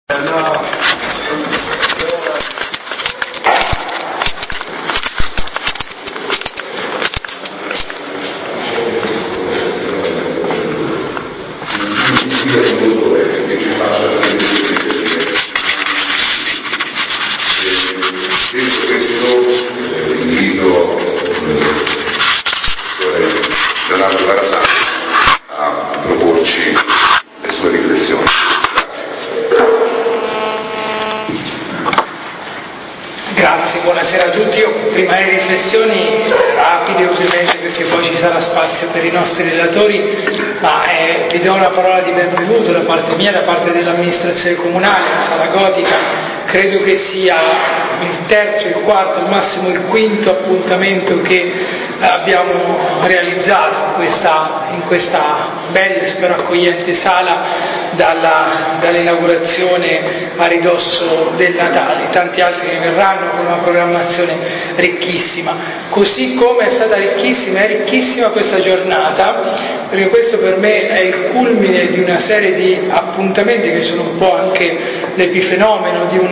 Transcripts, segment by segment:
Grazie, buonasera a tutti. Io prima le riflessioni rapide ovviamente perché poi ci sarà spazio per i nostri relatori, ma vi do una parola di benvenuto da parte mia, da parte dell'amministrazione comunale, la Sala Gotica. Credo che sia il terzo, il quarto, al massimo il quinto appuntamento che abbiamo realizzato in questa bella e spero accogliente sala dall'inaugurazione a ridosso del Natale. Tanti altri ne verranno con una programmazione ricchissima, così come è stata ricchissima, è ricchissima questa giornata, perché questo per me è il culmine di una serie di appuntamenti che sono un po' anche l'epifenomeno di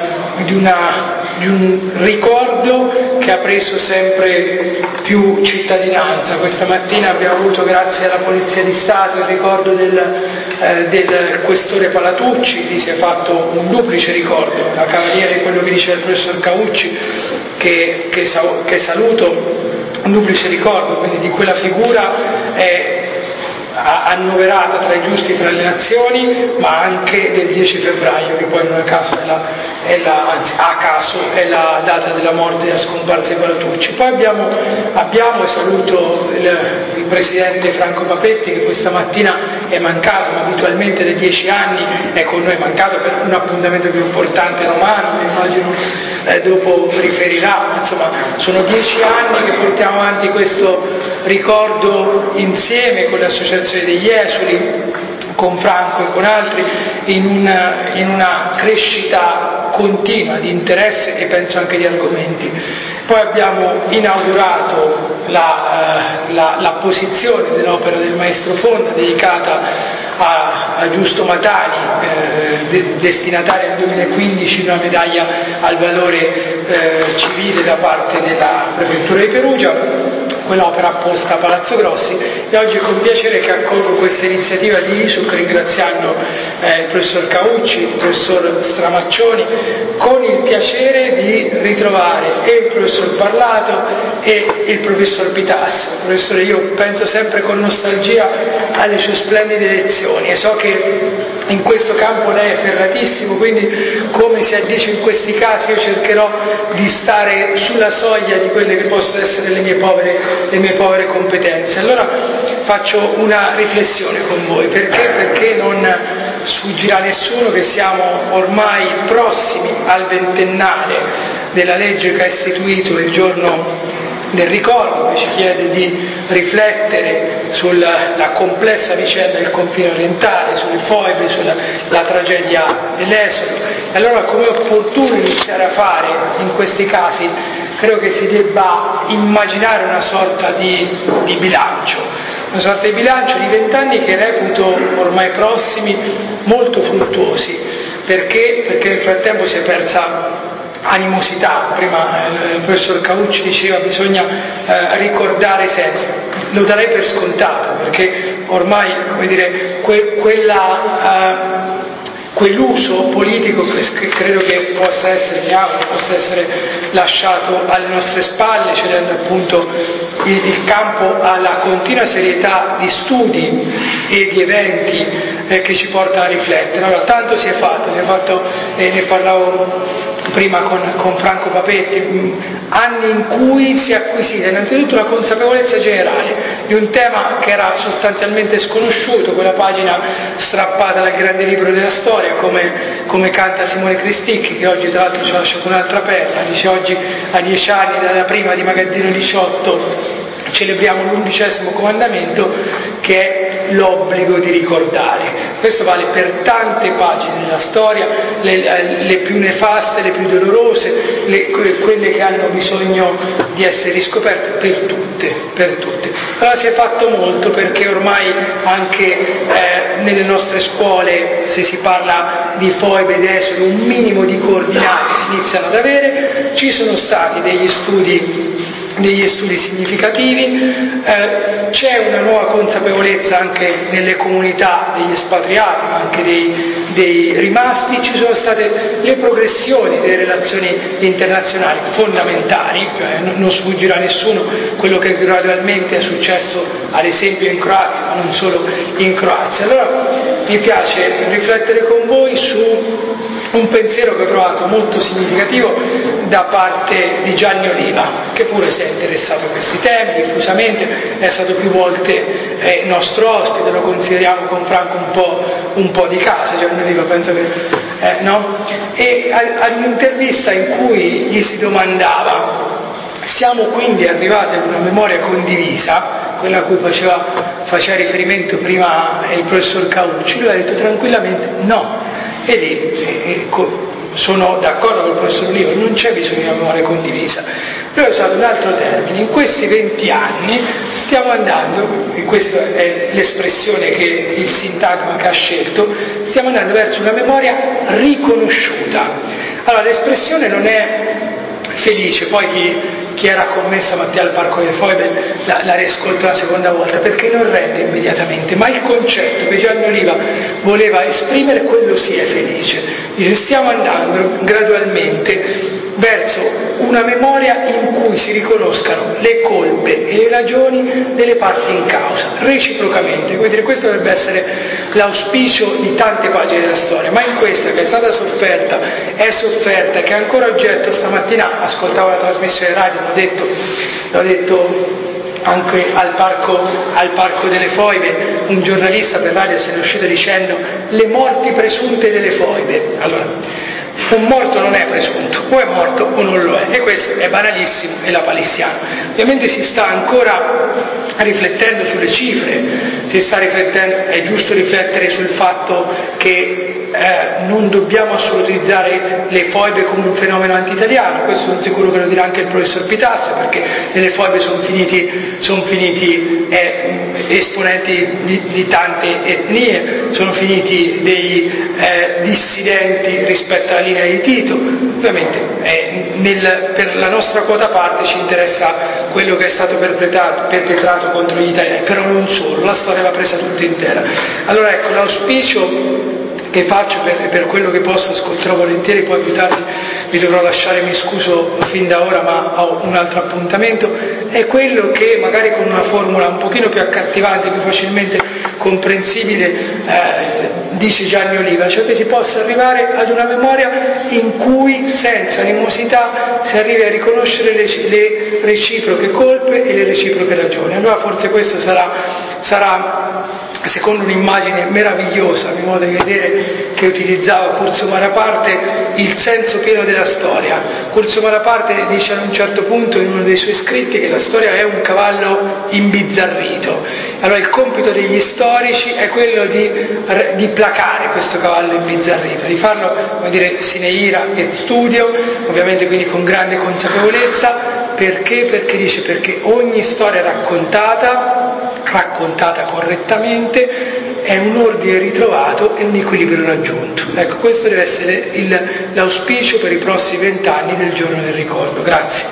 un ricordo che ha preso sempre più cittadinanza. Questa mattina abbiamo avuto, grazie alla Polizia di Stato, il ricordo del questore Palatucci. Lì si è fatto un duplice ricordo, la cavaliere di quello che diceva il professor Caucci, che saluto, un duplice ricordo quindi di quella figura annoverata tra i giusti fra le nazioni, ma anche del 10 febbraio, che poi non a caso è la data della morte e della scomparsa di Palatucci. Poi abbiamo e saluto il presidente Franco Papetti, che questa mattina è mancato, ma abitualmente da 10 anni è con noi, mancato per un appuntamento più importante romano, che immagino dopo riferirà. Insomma, sono 10 anni che portiamo avanti questo ricordo insieme con le associazioni degli esuli, con Franco e con altri, in una crescita continua di interesse e penso anche di argomenti. Poi abbiamo inaugurato l'apposizione dell'opera del Maestro Fonda dedicata a Giusto Matani, destinataria nel 2015 di una medaglia al valore civile da parte della Prefettura di Perugia, quell'opera apposta a Palazzo Grossi. E oggi è con piacere che accolgo questa iniziativa di ISUC, ringraziando il professor Caucci, il professor Stramaccioni, con il piacere di ritrovare e il professor Parlato e il professor Pitas. Professore, io penso sempre con nostalgia alle sue splendide lezioni e so che in questo campo lei è ferratissimo, quindi come si addice in questi casi io cercherò di stare sulla soglia di quelle che possono essere le mie povere competenze. Allora faccio una riflessione con voi, perché non sfuggirà a nessuno che siamo ormai prossimi al ventennale della legge che ha istituito il giorno del ricordo, che ci chiede di riflettere sulla complessa vicenda del confine orientale, sulle foibe, sulla tragedia dell'Esodo. E allora, come è opportuno iniziare a fare in questi casi, credo che si debba immaginare una sorta di bilancio di 20 anni che reputo ormai prossimi, molto fruttuosi, perché nel frattempo si è persa animosità. Prima il professor Caucci diceva bisogna ricordare sempre, lo darei per scontato, perché ormai, come dire, quell'uso politico che credo che possa essere lasciato alle nostre spalle, cedendo appunto il campo alla continua serietà di studi e di eventi che ci porta a riflettere. Allora, tanto si è fatto, ne parlavo prima con Franco Papetti, anni in cui si è acquisita innanzitutto la consapevolezza generale di un tema che era sostanzialmente sconosciuto, quella pagina strappata dal grande libro della storia, come canta Simone Cristicchi, che oggi tra l'altro ci lascia con un'altra perla. Dice: oggi a 10 anni dalla prima di Magazzino 18 celebriamo l'11° comandamento, che è l'obbligo di ricordare. Questo vale per tante pagine della storia, le più nefaste, le più dolorose, quelle che hanno bisogno di essere riscoperte, per tutte. Allora si è fatto molto, perché ormai anche nelle nostre scuole, se si parla di foibe ed esodi, un minimo di coordinate si iniziano ad avere. Ci sono stati degli studi significativi, c'è una nuova consapevolezza anche nelle comunità degli espatriati, ma anche dei rimasti. Ci sono state le progressioni delle relazioni internazionali fondamentali, non sfuggirà a nessuno quello che gradualmente è successo ad esempio in Croazia, ma non solo in Croazia. Allora mi piace riflettere con voi su un pensiero che ho trovato molto significativo da parte di Gianni Oliva, che pure si è interessato a questi temi diffusamente, è stato più volte nostro ospite, lo consideriamo con Franco un po' di casa. Gianni Oliva, penso che no? E ad un'intervista in cui gli si domandava: siamo quindi arrivati ad una memoria condivisa, quella a cui faceva riferimento prima il professor Caucci? Lui ha detto tranquillamente no. E lì sono d'accordo con il professor Oliva, non c'è bisogno di una memoria condivisa. Lui ha usato un altro termine: in questi 20 anni stiamo andando, e questa è l'espressione che il sintagma che ha scelto, stiamo andando verso una memoria riconosciuta. Allora l'espressione non è felice, poi chi era con me stamattina al Parco delle Foibe la riascolto la seconda volta, perché non rende immediatamente, ma il concetto che Gianni Oliva voleva esprimere, quello sì è felice. Dice: stiamo andando gradualmente verso una memoria in cui si riconoscano le colpe e le ragioni delle parti in causa, reciprocamente. Quindi questo dovrebbe essere l'auspicio di tante pagine della storia, ma in questa, che è stata sofferta, è sofferta, che è ancora oggetto. Stamattina ascoltavo la trasmissione radio, l'ho detto anche al Parco delle Foibe, un giornalista per radio se ne è uscito dicendo: le morti presunte delle foibe. Allora, un morto non è presunto, o è morto o non lo è, e questo è banalissimo e lapalissiano. Ovviamente si sta ancora riflettendo sulle cifre, è giusto riflettere sul fatto che non dobbiamo assolutamente utilizzare le foibe come un fenomeno anti-italiano. Questo sono sicuro che lo dirà anche il professor Pitassa, perché nelle foibe sono finiti esponenti di tante etnie, sono finiti dei dissidenti rispetto alla linea di Tito. Ovviamente per la nostra quota parte ci interessa quello che è stato perpetrato contro gli italiani, però non solo, la storia va presa tutta intera. Allora ecco, l'auspicio che faccio per quello che posso, ascolterò volentieri, poi più tardi vi dovrò lasciare, mi scuso fin da ora, ma ho un altro appuntamento, è quello che magari con una formula un pochino più accattivante, più facilmente comprensibile, dice Gianni Oliva, cioè che si possa arrivare ad una memoria in cui senza animosità si arrivi a riconoscere le reciproche colpe e le reciproche ragioni. Allora forse questo sarà secondo un'immagine meravigliosa, a mio modo di vedere, che utilizzava Curzio Malaparte, il senso pieno della storia. Curzio Malaparte dice ad un certo punto in uno dei suoi scritti che la storia è un cavallo imbizzarrito. Allora il compito degli storici è quello di placare questo cavallo imbizzarrito, di farlo, come dire, sine ira et studio, ovviamente quindi con grande consapevolezza. Perché? Perché ogni storia raccontata correttamente è un ordine ritrovato e un equilibrio raggiunto. Ecco, questo deve essere l'auspicio per i prossimi 20 anni del giorno del ricordo. Grazie.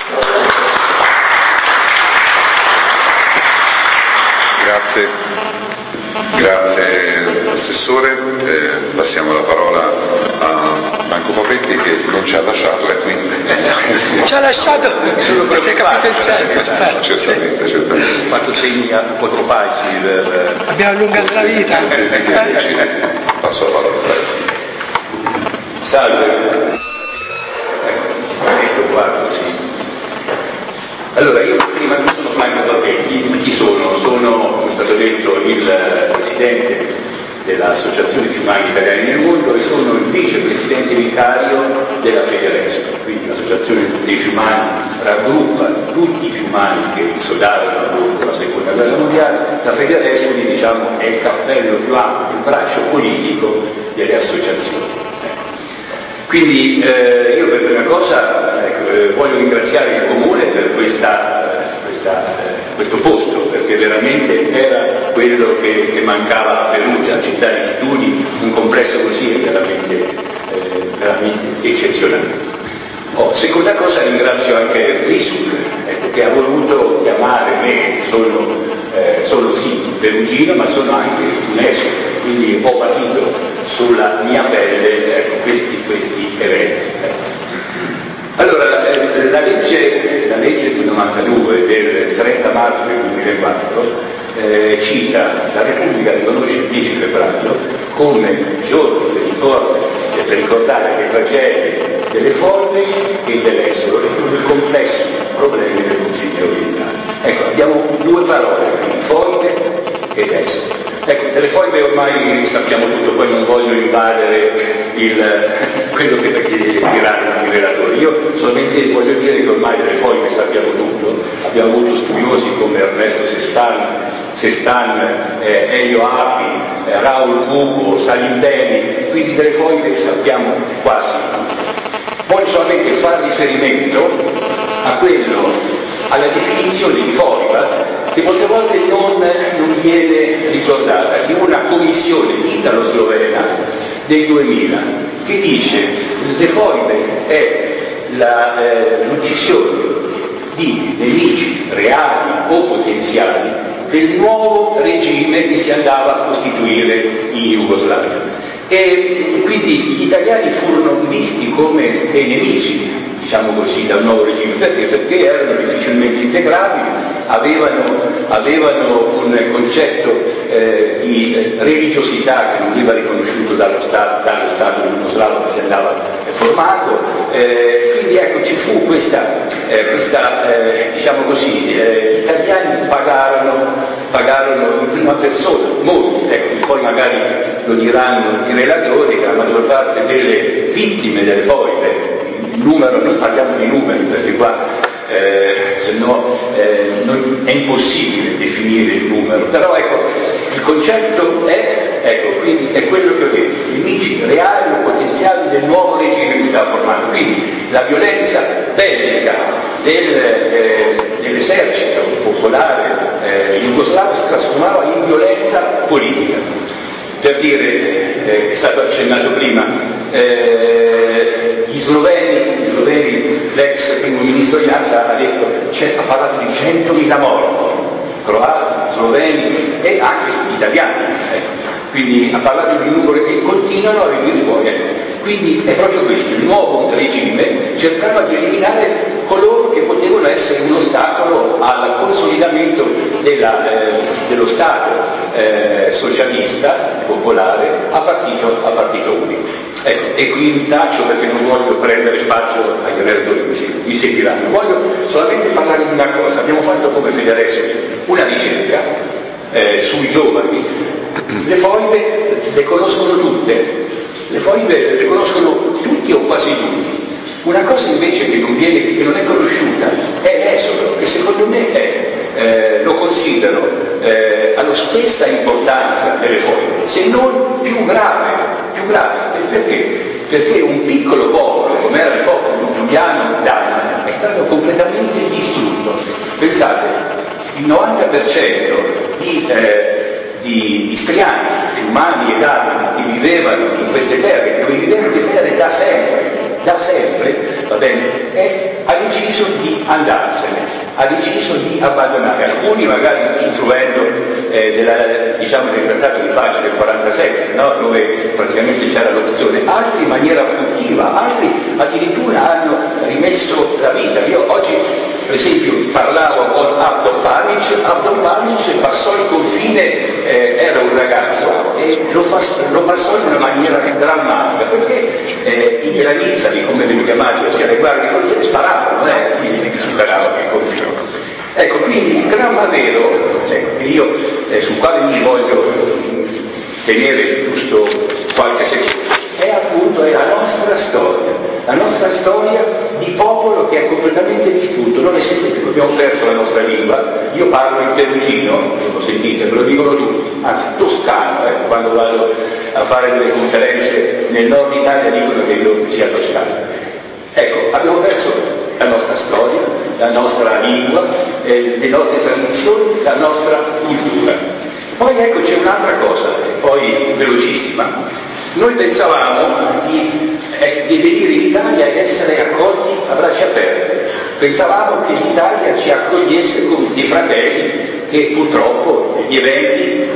Grazie Assessore. Passiamo la parola a Franco Papetti, che non ci ha lasciato, e quindi ci ha lasciato, si è capito il senso. Certamente. Ho fatto segni a 4 pagine. Abbiamo allungato la vita. Passo la parola. Salve. Ecco qua, sì. Allora, io prima qui sono Franco Papetti. Chi sono? Sono, come è stato detto, il presidente dell'Associazione Fiumani Italiani nel Mondo e sono il vicepresidente vicario della Federespo. Quindi l'Associazione dei Fiumani raggruppa tutti i fiumani che esodarono dopo la seconda guerra mondiale, la Federescoli, diciamo, è il cappello più ampio, il braccio politico delle associazioni. Quindi io per prima cosa voglio ringraziare il Comune per questo posto, perché veramente era quello che mancava a Perugia, città di studi, un complesso così è veramente eccezionale. Seconda cosa, ringrazio anche l'ISUC, che ha voluto chiamare me, sono sì perugino, ma sono anche un esule, quindi ho patito sulla mia pelle questi eventi. Allora, la legge del 92 del 30 marzo del 2004 cita: la Repubblica riconosce il 10 febbraio come giorno per ricordare le tragedie delle foibe e dell'esodo e tutto il complesso problemi del Consiglio orientale. Ecco, abbiamo due parole, foibe ed esodo. Ecco, delle foibe ormai sappiamo tutto, poi non voglio invadere quello che diranno i relatori. Io solamente voglio dire che ormai delle foibe sappiamo tutto. Abbiamo avuto studiosi come Ernesto Sestan, Elio Api, Raul Bugo, Salimbeni, quindi delle foibe sappiamo quasi tutto. Voglio solamente fare riferimento alla definizione di foiba, che molte volte non viene ricordata, di una commissione italo-slovena del 2000 che dice: le foibe è l'uccisione di nemici reali o potenziali del nuovo regime che si andava a costituire in Jugoslavia. E quindi gli italiani furono visti come dei nemici, diciamo così, dal nuovo regime. Perché erano difficilmente integrabili, avevano un concetto di religiosità che non veniva riconosciuto dallo Stato jugoslavo che si andava formato. Quindi ecco, ci fu questa diciamo così, gli italiani pagarono in prima persona, molti, ecco, poi magari lo diranno i relatori, che la maggior parte delle vittime delle foibe, il numero, non parliamo di numeri perché qua se no è impossibile definire il numero, però ecco, il concetto quindi è quello che ho detto: nemici reali o potenziali del nuovo regime che stava formando. Quindi la violenza bellica dell'esercito popolare jugoslavo si trasformava in violenza politica. Per dire, è stato accennato prima, gli sloveni, l'ex primo ministro Janša ha parlato di 100.000 morti, croati, sloveni e anche italiani, quindi ha parlato di un numero che continuano a venire fuori. Quindi è proprio questo: il nuovo regime cercava di eliminare coloro che potevano essere un ostacolo al consolidamento dello Stato socialista, popolare, a partito unico. Ecco, e qui taccio perché non voglio prendere spazio agli relatori che mi seguiranno. Voglio solamente parlare di una cosa. Abbiamo fatto come Federescoli una ricerca sui giovani. Le foibe le conoscono tutte. Le foibe le conoscono tutti o quasi tutti. Una cosa invece che non è conosciuta è l'esodo, che secondo me lo considero alla stessa importanza delle foibe, se non più grave. Perché? Perché un piccolo popolo, come era il popolo giuliano d'Anna, è stato completamente distrutto. Pensate, il 90% di istriani, fiumani e dalmati che vivevano in queste terre, da sempre, va bene, ha deciso di andarsene, ha deciso di abbandonare. Alcuni magari usufruendo del trattato di pace del 47, no? Dove praticamente c'era l'opzione, altri in maniera furtiva, altri addirittura hanno rimesso la vita. Io oggi, per esempio, parlavo con Abdon Panic passò il confine, era un ragazzo, e lo passò in una maniera drammatica, perché i granizzali, come venivano chiamati, ossia le guardie frontiere, sparavano, quindi che superavano il confine. Ecco, quindi il dramma vero, che io sul quale mi voglio tenere giusto qualche secondo, è appunto la nostra storia di popolo che è completamente distrutto, non esiste più, abbiamo perso la nostra lingua. Io parlo in perugino, lo sentite, me lo dicono tutti, anzi toscano, quando vado a fare delle conferenze nel nord Italia dicono che io sia toscano. Ecco, abbiamo perso la nostra storia, la nostra lingua, le nostre tradizioni, la nostra cultura. Poi ecco c'è un'altra cosa, poi velocissima. Noi pensavamo di venire in Italia ed essere accolti a braccia aperte. Pensavamo che l'Italia ci accogliesse come dei fratelli che purtroppo gli eventi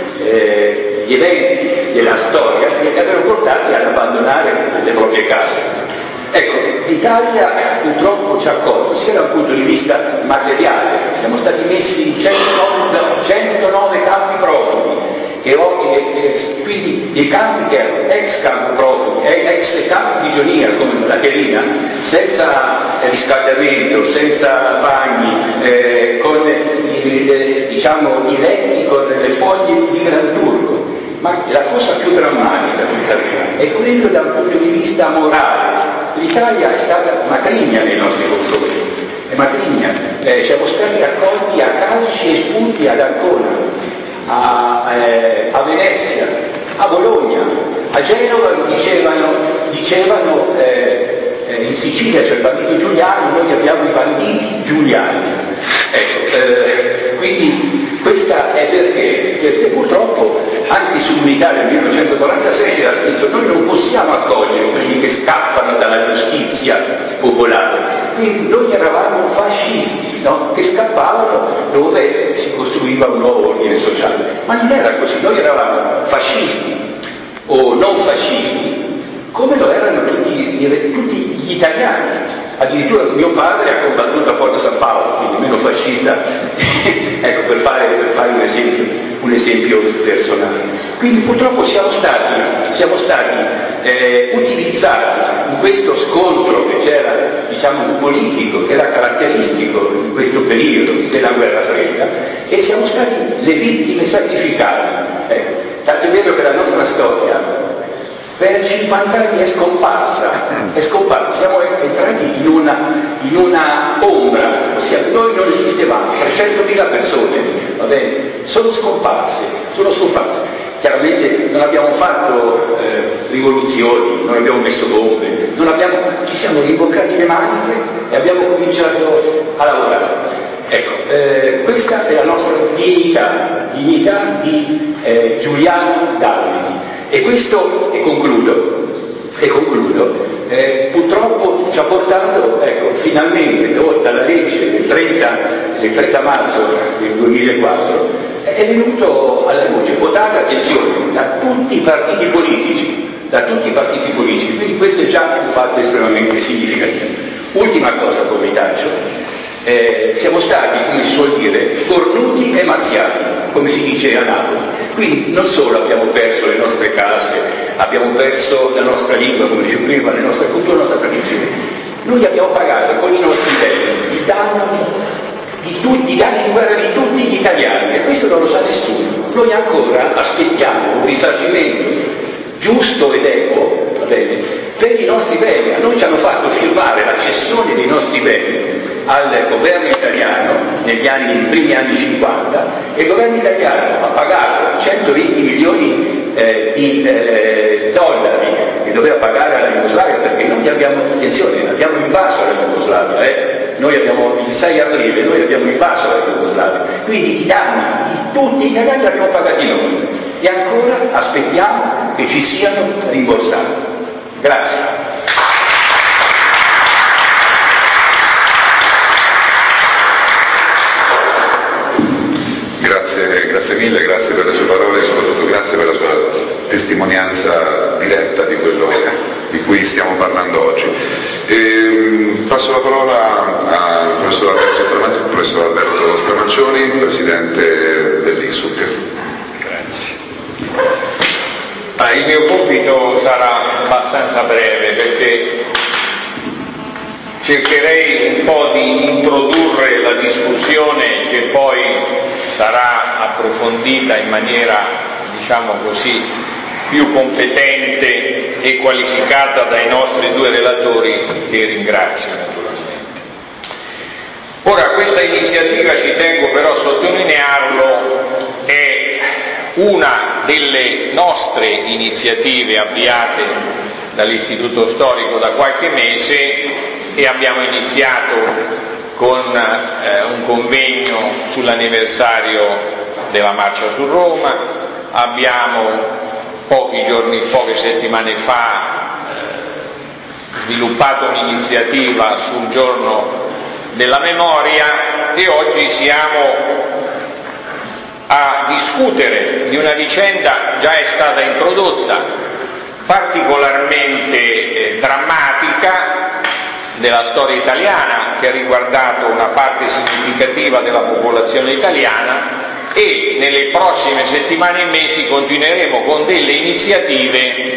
della storia li avevano portati ad abbandonare le proprie case. Ecco, l'Italia purtroppo ci ha accolto sia da un punto di vista materiale, siamo stati messi in 109 campi profughi, quindi dei campi che erano ex campi profughi, ex campi prigionieri come la Cherina, senza riscaldamento, senza bagni, con i letti con le foglie di granturco. Ma la cosa più drammatica tuttavia è quello da un punto di vista morale. L'Italia è stata matrigna nei nostri confronti, è matrigna, siamo stati accolti a calci e spunti ad Ancona, a Venezia, a Bologna, a Genova dicevano in Sicilia c'è il bandito Giuliani, noi abbiamo i banditi Giuliani. Ecco, quindi questa è perché purtroppo anche sull'unità del 1946 c'era scritto noi non possiamo accogliere quelli che scappano dalla giustizia popolare, quindi noi eravamo fascisti, no? Che scappavano dove si costruiva un nuovo ordine sociale, ma non era così, noi eravamo fascisti o non fascisti come lo erano tutti gli italiani. Addirittura mio padre ha combattuto a Porta San Paolo, quindi meno fascista, ecco, per fare un esempio personale. Quindi purtroppo siamo stati utilizzati in questo scontro che c'era, diciamo, politico, che era caratteristico in questo periodo della guerra fredda, e siamo stati le vittime sacrificate. Ecco, tanto è vero che la nostra storia per 50 anni è scomparsa, siamo entrati in una ombra, ossia noi non esistevamo, 300.000 persone, va bene, sono scomparse. Chiaramente non abbiamo fatto rivoluzioni, non abbiamo messo bombe, ci siamo rimboccati le maniche e abbiamo cominciato a lavorare. Ecco, questa è la nostra dignità di Giuliano Davidi. E questo, e concludo, purtroppo ci ha portato, ecco, finalmente, dalla legge del 30 marzo del 2004, è venuto alla luce, votata, attenzione, da tutti i partiti politici, quindi questo è già un fatto estremamente significativo. Ultima cosa come taccio. Siamo stati, come si suol dire, cornuti e mazziati, come si dice a Napoli. Quindi non solo abbiamo perso le nostre case, abbiamo perso la nostra lingua, come dicevo prima, la nostra cultura, la nostra tradizione, noi abbiamo pagato con i nostri beni il danno i danni di guerra di tutti gli italiani, e questo non lo sa nessuno. Noi ancora aspettiamo un risarcimento giusto ed equo, va bene, per i nostri beni. A noi ci hanno fatto firmare la cessione dei nostri beni al governo italiano nei primi anni 50, e il governo italiano ha pagato 120 milioni di dollari che doveva pagare alla Jugoslavia, perché noi abbiamo invaso la Jugoslavia, noi il 6 aprile noi abbiamo invaso la Jugoslavia, quindi i danni di tutti gli italiani li abbiamo pagati noi, e ancora aspettiamo che ci siano rimborsati. Grazie. Grazie mille, grazie per le sue parole e soprattutto grazie per la sua testimonianza diretta di quello di cui stiamo parlando oggi. Passo la parola al professor Alberto Stramaccioni, presidente dell'ISUC. Grazie. Il mio compito sarà abbastanza breve, perché cercherei un po' di introdurre la discussione che poi sarà approfondita in maniera, diciamo così, più competente e qualificata dai nostri due relatori, che ringrazio naturalmente. Ora, questa iniziativa, ci tengo però a sottolinearlo, è una delle nostre iniziative avviate dall'Istituto Storico da qualche mese, e abbiamo iniziato con un convegno sull'anniversario della Marcia su Roma. Abbiamo poche settimane fa sviluppato un'iniziativa sul giorno della memoria, e oggi siamo a discutere di una vicenda già è stata introdotta, particolarmente drammatica della storia italiana, che ha riguardato una parte significativa della popolazione italiana, e nelle prossime settimane e mesi continueremo con delle iniziative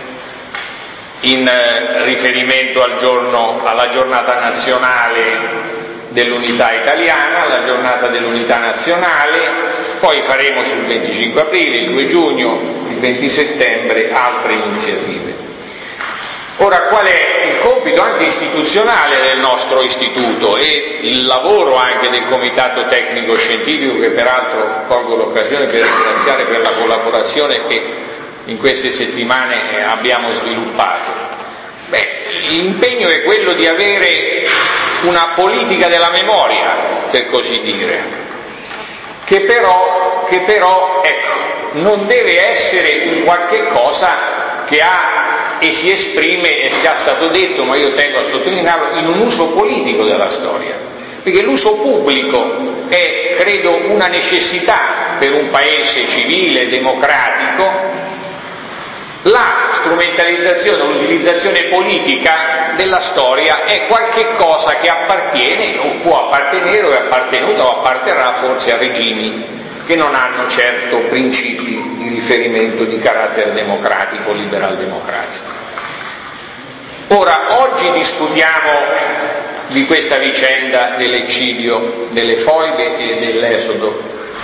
in riferimento alla giornata nazionale dell'unità italiana, alla giornata dell'unità nazionale, poi faremo sul 25 aprile, il 2 giugno, il 20 settembre altre iniziative. Ora, qual è il compito anche istituzionale del nostro istituto e il lavoro anche del Comitato Tecnico Scientifico, che peraltro colgo l'occasione per ringraziare per la collaborazione che in queste settimane abbiamo sviluppato? L'impegno è quello di avere una politica della memoria, per così dire, che però ecco, non deve essere un qualche cosa che ha e si esprime, e sia stato detto, ma io tengo a sottolinearlo, in un uso politico della storia, perché l'uso pubblico è, credo, una necessità per un paese civile, democratico. La strumentalizzazione, l'utilizzazione politica della storia è qualche cosa che appartiene o può appartenere o è appartenuta o apparterrà forse a regimi che non hanno certo principi di riferimento di carattere democratico, liberal-democratico. Ora, oggi discutiamo di questa vicenda dell'eccidio delle foibe e dell'esodo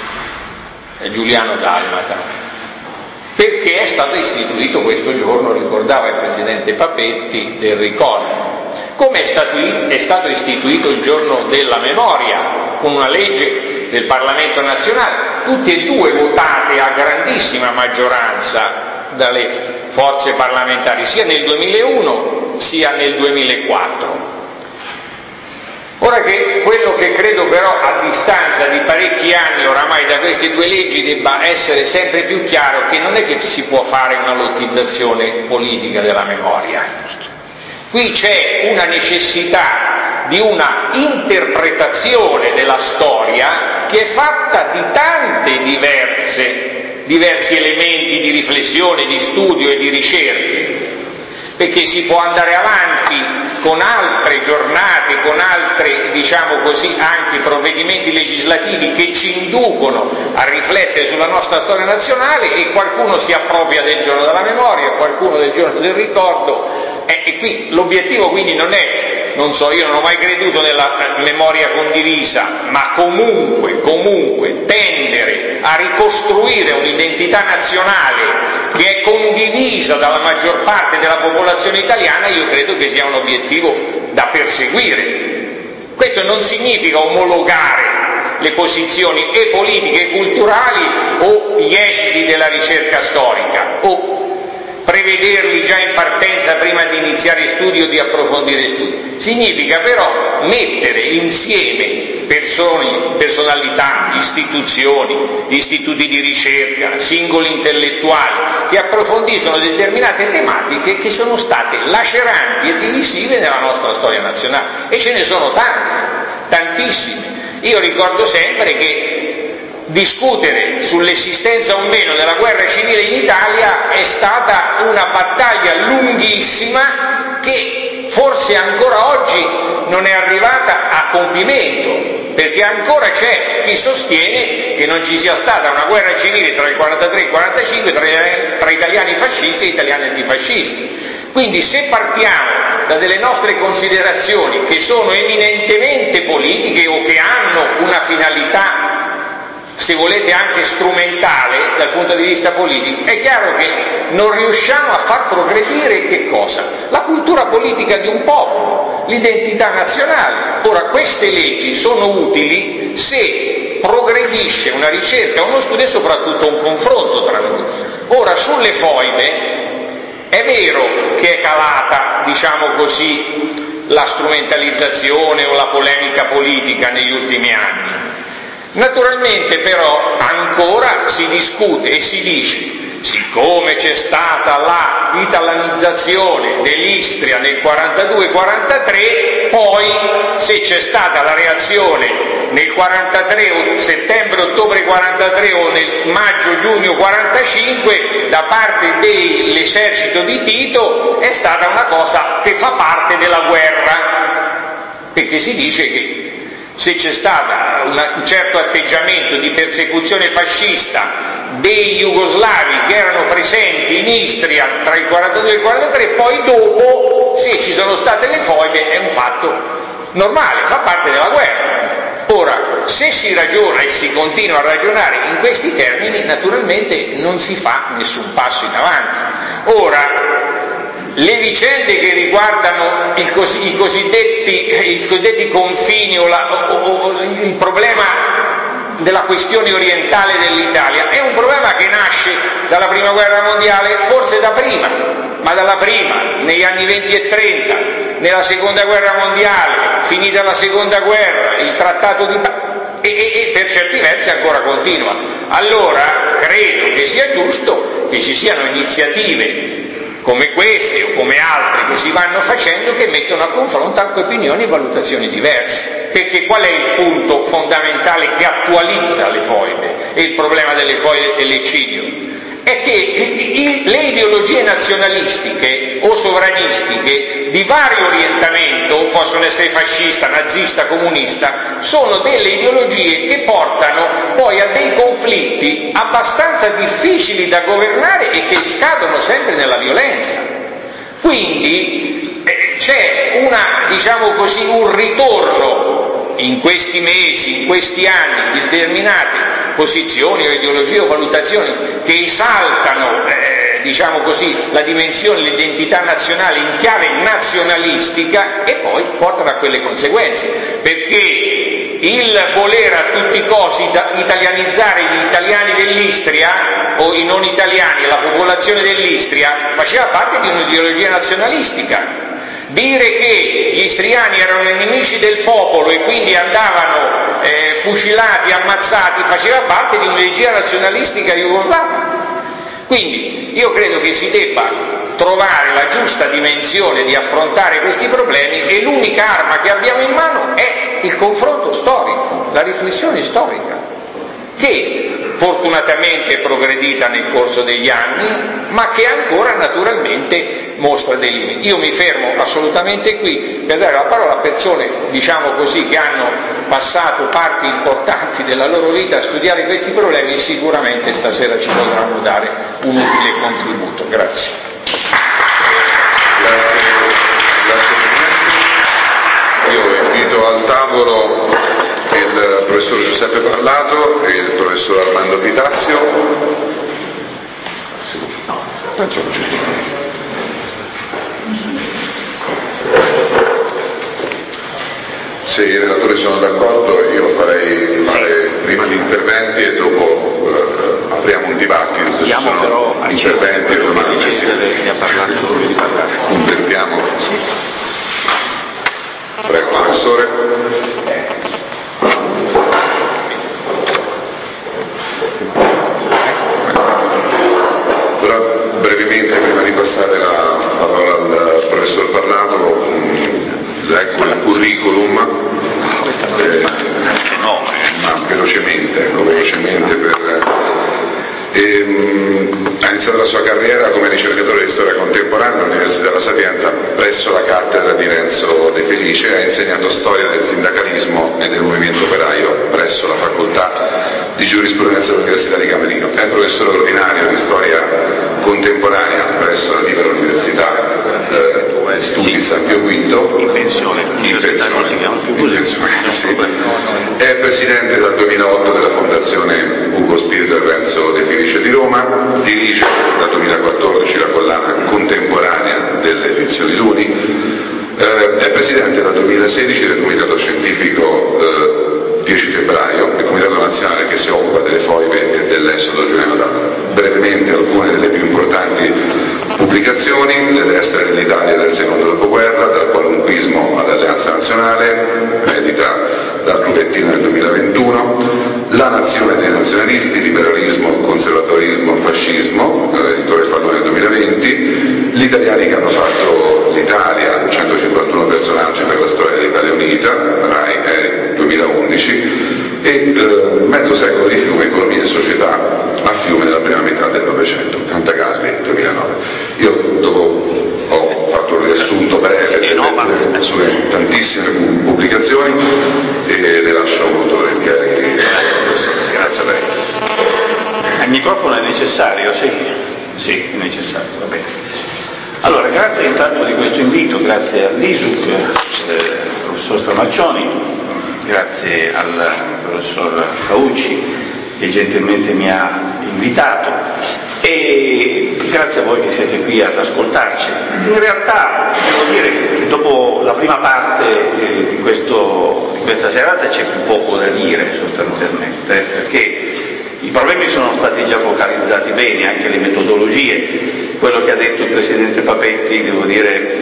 giuliano-dalmata, perché è stato istituito questo giorno, ricordava il Presidente Papetti, del ricordo. Come è stato istituito il giorno della memoria, con una legge del Parlamento nazionale, tutte e due votate a grandissima maggioranza dalle forze parlamentari, sia nel 2001 sia nel 2004. Ora, che quello che credo però, a distanza di parecchi anni oramai da queste due leggi, debba essere sempre più chiaro, che non è che si può fare una lottizzazione politica della memoria. Qui c'è una necessità di una interpretazione della storia che è fatta di tante diversi elementi di riflessione, di studio e di ricerche, perché si può andare avanti con altre giornate, con altre, diciamo così, anche provvedimenti legislativi che ci inducono a riflettere sulla nostra storia nazionale, e qualcuno si appropria del giorno della memoria, qualcuno del giorno del ricordo, e qui l'obiettivo quindi non è, non so, io non ho mai creduto nella memoria condivisa, ma comunque tendere a ricostruire un'identità nazionale che è condivisa dalla maggior parte della popolazione italiana, io credo che sia un obiettivo da perseguire. Questo non significa omologare le posizioni e politiche e culturali o gli esiti della ricerca storica, o prevederli già in partenza prima di iniziare studi o di approfondire studi. Significa però mettere insieme personalità, istituzioni, istituti di ricerca, singoli intellettuali che approfondiscono determinate tematiche che sono state laceranti e divisive nella nostra storia nazionale, e ce ne sono tante, tantissime. Io ricordo sempre che discutere sull'esistenza o meno della guerra civile in Italia è stata una battaglia lunghissima che forse ancora oggi non è arrivata a compimento, perché ancora c'è chi sostiene che non ci sia stata una guerra civile tra il 43 e il 45 tra italiani fascisti e italiani antifascisti. Quindi, se partiamo da delle nostre considerazioni che sono eminentemente politiche o che hanno una finalità se volete anche strumentale dal punto di vista politico, è chiaro che non riusciamo a far progredire che cosa? La cultura politica di un popolo, l'identità nazionale. Ora, queste leggi sono utili se progredisce una ricerca, uno studio e soprattutto un confronto tra noi. Ora, sulle foibe è vero che è calata, diciamo così, la strumentalizzazione o la polemica politica negli ultimi anni. Naturalmente però ancora si discute e si dice, siccome c'è stata la italanizzazione dell'Istria nel 42-43, poi se c'è stata la reazione nel 43 o settembre-ottobre 43 o nel maggio-giugno 45 da parte dell'esercito di Tito è stata una cosa che fa parte della guerra, perché si dice che se c'è stato un certo atteggiamento di persecuzione fascista dei jugoslavi che erano presenti in Istria tra il 42 e il 43, poi dopo, se ci sono state le foibe, è un fatto normale, fa parte della guerra. Ora, se si ragiona e si continua a ragionare in questi termini, naturalmente non si fa nessun passo in avanti. Ora, le vicende che riguardano i cosiddetti confini o il problema della questione orientale dell'Italia è un problema che nasce dalla prima guerra mondiale, forse da prima, ma dalla prima, negli anni 20 e 30, nella seconda guerra mondiale, finita la seconda guerra, il trattato di e per certi versi ancora continua. Allora credo che sia giusto che ci siano iniziative come queste o come altre che si vanno facendo, che mettono a confronto anche opinioni e valutazioni diverse. Perché qual è il punto fondamentale che attualizza le foibe e il problema delle foibe e dell'eccidio? È che le ideologie nazionalistiche o sovranistiche di vario orientamento, possono essere fascista, nazista, comunista, sono delle ideologie che portano poi a dei conflitti abbastanza difficili da governare e che scadono sempre nella violenza. Quindi c'è un ritorno in questi mesi, in questi anni, di determinate posizioni o ideologie o valutazioni che esaltano la dimensione, l'identità nazionale in chiave nazionalistica e poi portano a quelle conseguenze, perché il voler a tutti i costi italianizzare gli italiani dell'Istria o i non italiani, la popolazione dell'Istria, faceva parte di un'ideologia nazionalistica. Dire che gli istriani erano nemici del popolo e quindi andavano fucilati, ammazzati, faceva parte di un'ideologia nazionalistica jugoslava. Quindi io credo che si debba trovare la giusta dimensione di affrontare questi problemi e l'unica arma che abbiamo in mano è il confronto storico, la riflessione storica, che fortunatamente è progredita nel corso degli anni, ma che ancora naturalmente mostra dei limiti. Io mi fermo assolutamente qui per dare la parola a persone, che hanno passato parti importanti della loro vita a studiare questi problemi e sicuramente stasera ci potranno dare un utile contributo. Grazie. Grazie Presidente. Io invito al tavolo il professor Giuseppe Parlato e il professor Armando Pitassio. Se i relatori sono d'accordo, io farei fare prima gli interventi e dopo apriamo un dibattito. Se ci sono interventi e domande. Inventiamo. Prego, professore. Però brevemente, prima di passare la parola al professor Parlato, leggo il curriculum, ma velocemente ha iniziato la sua carriera come ricercatore di storia contemporanea all'Università della Sapienza presso la cattedra di Renzo De Felice, ha insegnato storia del sindacalismo e del movimento operaio presso la facoltà di giurisprudenza dell'Università di Camerino. È professore ordinario di storia contemporanea presso la Libera Università Studi San Pio V, in pensione, sì. È presidente dal 2008 della Fondazione Ugo Spirito e Renzo De Felice di Roma, dirige dal 2014 la collana contemporanea delle edizioni Luni, è presidente dal 2016 del Comitato Scientifico 10 febbraio, il Comitato Nazionale che si occupa delle foibe e dell'esodo giuliano. Brevemente alcune delle più importanti pubblicazioni: Le destre dell'Italia del secondo dopoguerra, dal qualunquismo all'Alleanza Nazionale, edita dal Clubettino nel 2021, La nazione dei nazionalisti, liberalismo, conservatorismo, fascismo, editore Fallone nel 2020, Gli italiani che hanno fatto l'Italia, 151 personaggi per la storia dell'Italia unita, RAI 2011, e Mezzo secolo di Fiume, economia e società a Fiume nella prima metà del Novecento, Cantagalli 2009. Io dopo ho fatto un riassunto breve delle sue tantissime pubblicazioni e le lascio molto volentieri. Grazie a lei. Il microfono è necessario? Sì, è necessario, va bene. Allora, grazie intanto di questo invito, grazie all'ISUC, professor Stramaccioni, grazie al professor Caucci che gentilmente mi ha invitato, e grazie a voi che siete qui ad ascoltarci. In realtà devo dire che dopo la prima parte di questa serata c'è più poco da dire sostanzialmente, perché i problemi sono stati già focalizzati bene, anche le metodologie. Quello che ha detto il Presidente Papetti, devo dire,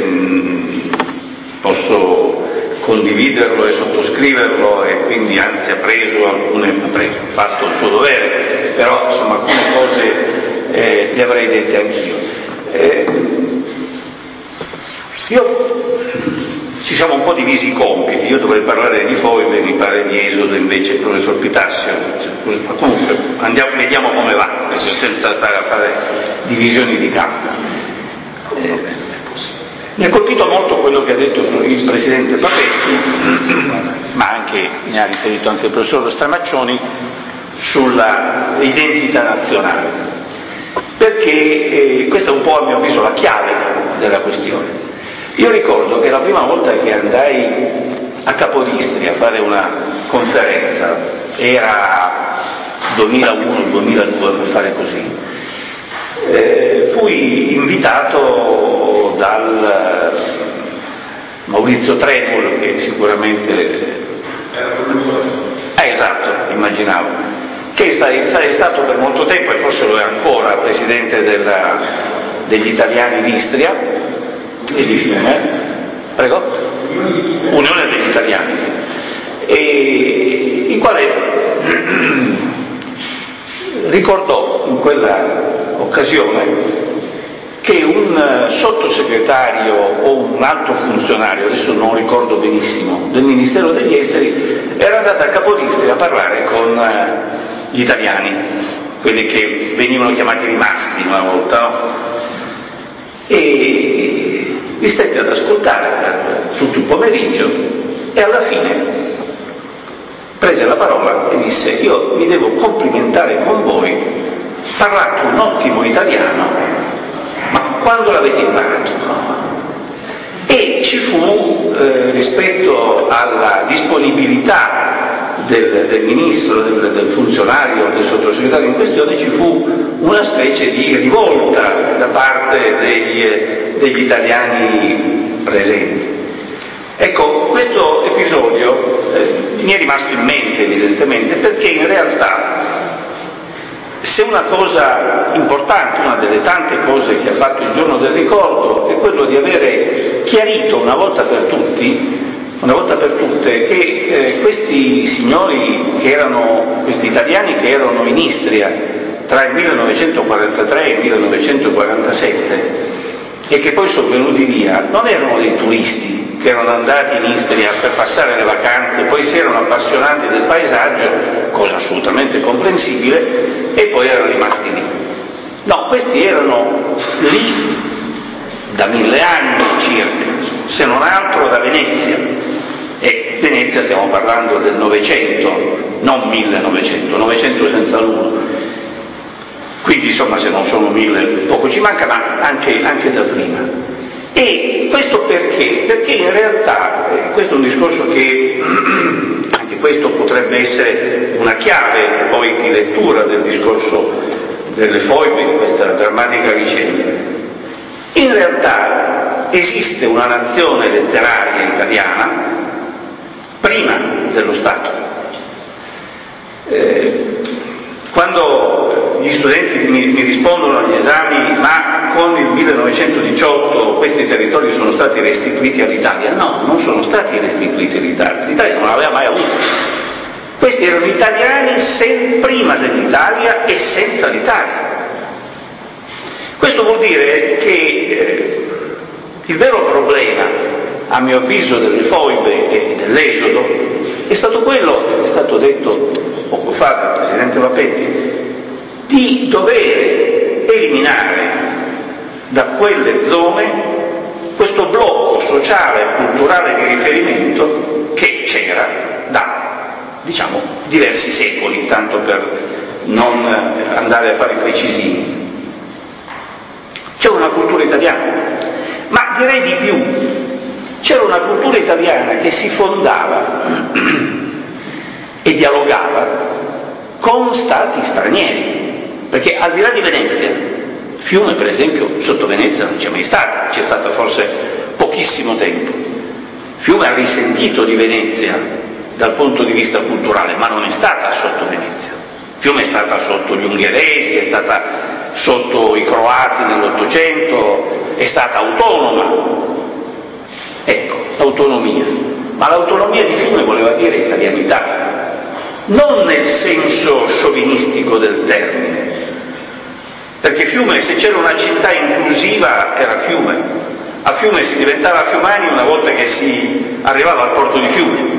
posso condividerlo e sottoscriverlo, e quindi anzi ha fatto il suo dovere, però insomma alcune cose le avrei dette anch'io. Ci siamo un po' divisi i compiti, io dovrei parlare di foibe, mi pare di esodo invece il professor Pitassio, ma comunque vediamo come va, senza stare a fare divisioni di Kafka. Mi ha colpito molto quello che ha detto il Presidente Papetti, ma anche ne ha riferito anche il professor Stramaccioni, sulla identità nazionale, perché questa è un po' a mio avviso la chiave della questione. Io ricordo che la prima volta che andai a Capodistria a fare una conferenza, era 2001-2002 per fare così, fui invitato dal Maurizio Tremolo, che sicuramente esatto, immaginavo, che è stato per molto tempo, e forse lo è ancora, presidente degli italiani di Istria e di Fiume, prego? Unione degli Italiani, sì. E il quale ricordò in quella occasione che un sottosegretario o un alto funzionario, adesso non ricordo benissimo, del Ministero degli Esteri era andato a Capodistria a parlare con gli italiani, quelli che venivano chiamati rimasti una volta, no? E vi stette ad ascoltare per tutto il pomeriggio, e alla fine prese la parola e disse: io mi devo complimentare con voi, parlate un ottimo italiano, ma quando l'avete imparato? E ci fu, rispetto alla disponibilità del ministro, del funzionario, del sottosegretario in questione, ci fu una specie di rivolta da parte degli italiani presenti. Ecco, questo episodio mi è rimasto in mente evidentemente, perché in realtà, se una cosa importante, una delle tante cose che ha fatto il giorno del ricordo, è quello di avere chiarito una volta per tutte, che questi signori questi italiani che erano in Istria tra il 1943 e il 1947 e che poi sono venuti via, non erano dei turisti che erano andati in Istria per passare le vacanze, poi si erano appassionati del paesaggio, cosa assolutamente comprensibile, e poi erano rimasti lì. No, questi erano lì da 1000 anni circa, se non altro da Venezia. E Venezia stiamo parlando del Novecento, non 1900, Novecento senza l'uno. Quindi insomma se non sono 1000 poco ci manca, ma anche da prima. E questo perché? Perché in realtà, questo è un discorso che anche questo potrebbe essere una chiave poi di lettura del discorso delle foibe di questa drammatica vicenda. In realtà esiste una nazione letteraria italiana prima dello Stato. Quando gli studenti mi rispondono agli esami ma con il 1918 questi territori sono stati restituiti all'Italia, no, non sono stati restituiti all'Italia, l'Italia non l'aveva mai avuto. Questi erano italiani prima dell'Italia e senza l'Italia. Questo vuol dire che il vero problema, a mio avviso, delle foibe e dell'esodo è stato quello, è stato detto poco fa dal Presidente Papetti, di dover eliminare da quelle zone questo blocco sociale e culturale di riferimento che c'era da, diciamo, diversi secoli, tanto per non andare a fare precisini. C'è una cultura italiana, ma direi di più, c'era una cultura italiana che si fondava e dialogava con stati stranieri, perché al di là di Venezia, Fiume per esempio sotto Venezia non c'è mai stata, c'è stata forse pochissimo tempo. Fiume ha risentito di Venezia dal punto di vista culturale, ma non è stata sotto Venezia. Fiume è stata sotto gli ungheresi, è stata sotto i croati nell'Ottocento, è stata autonoma. Ecco, l'autonomia. Ma l'autonomia di Fiume voleva dire italianità, non nel senso sciovinistico del termine, perché Fiume, se c'era una città inclusiva, era Fiume. A Fiume si diventava fiumani una volta che si arrivava al porto di Fiume.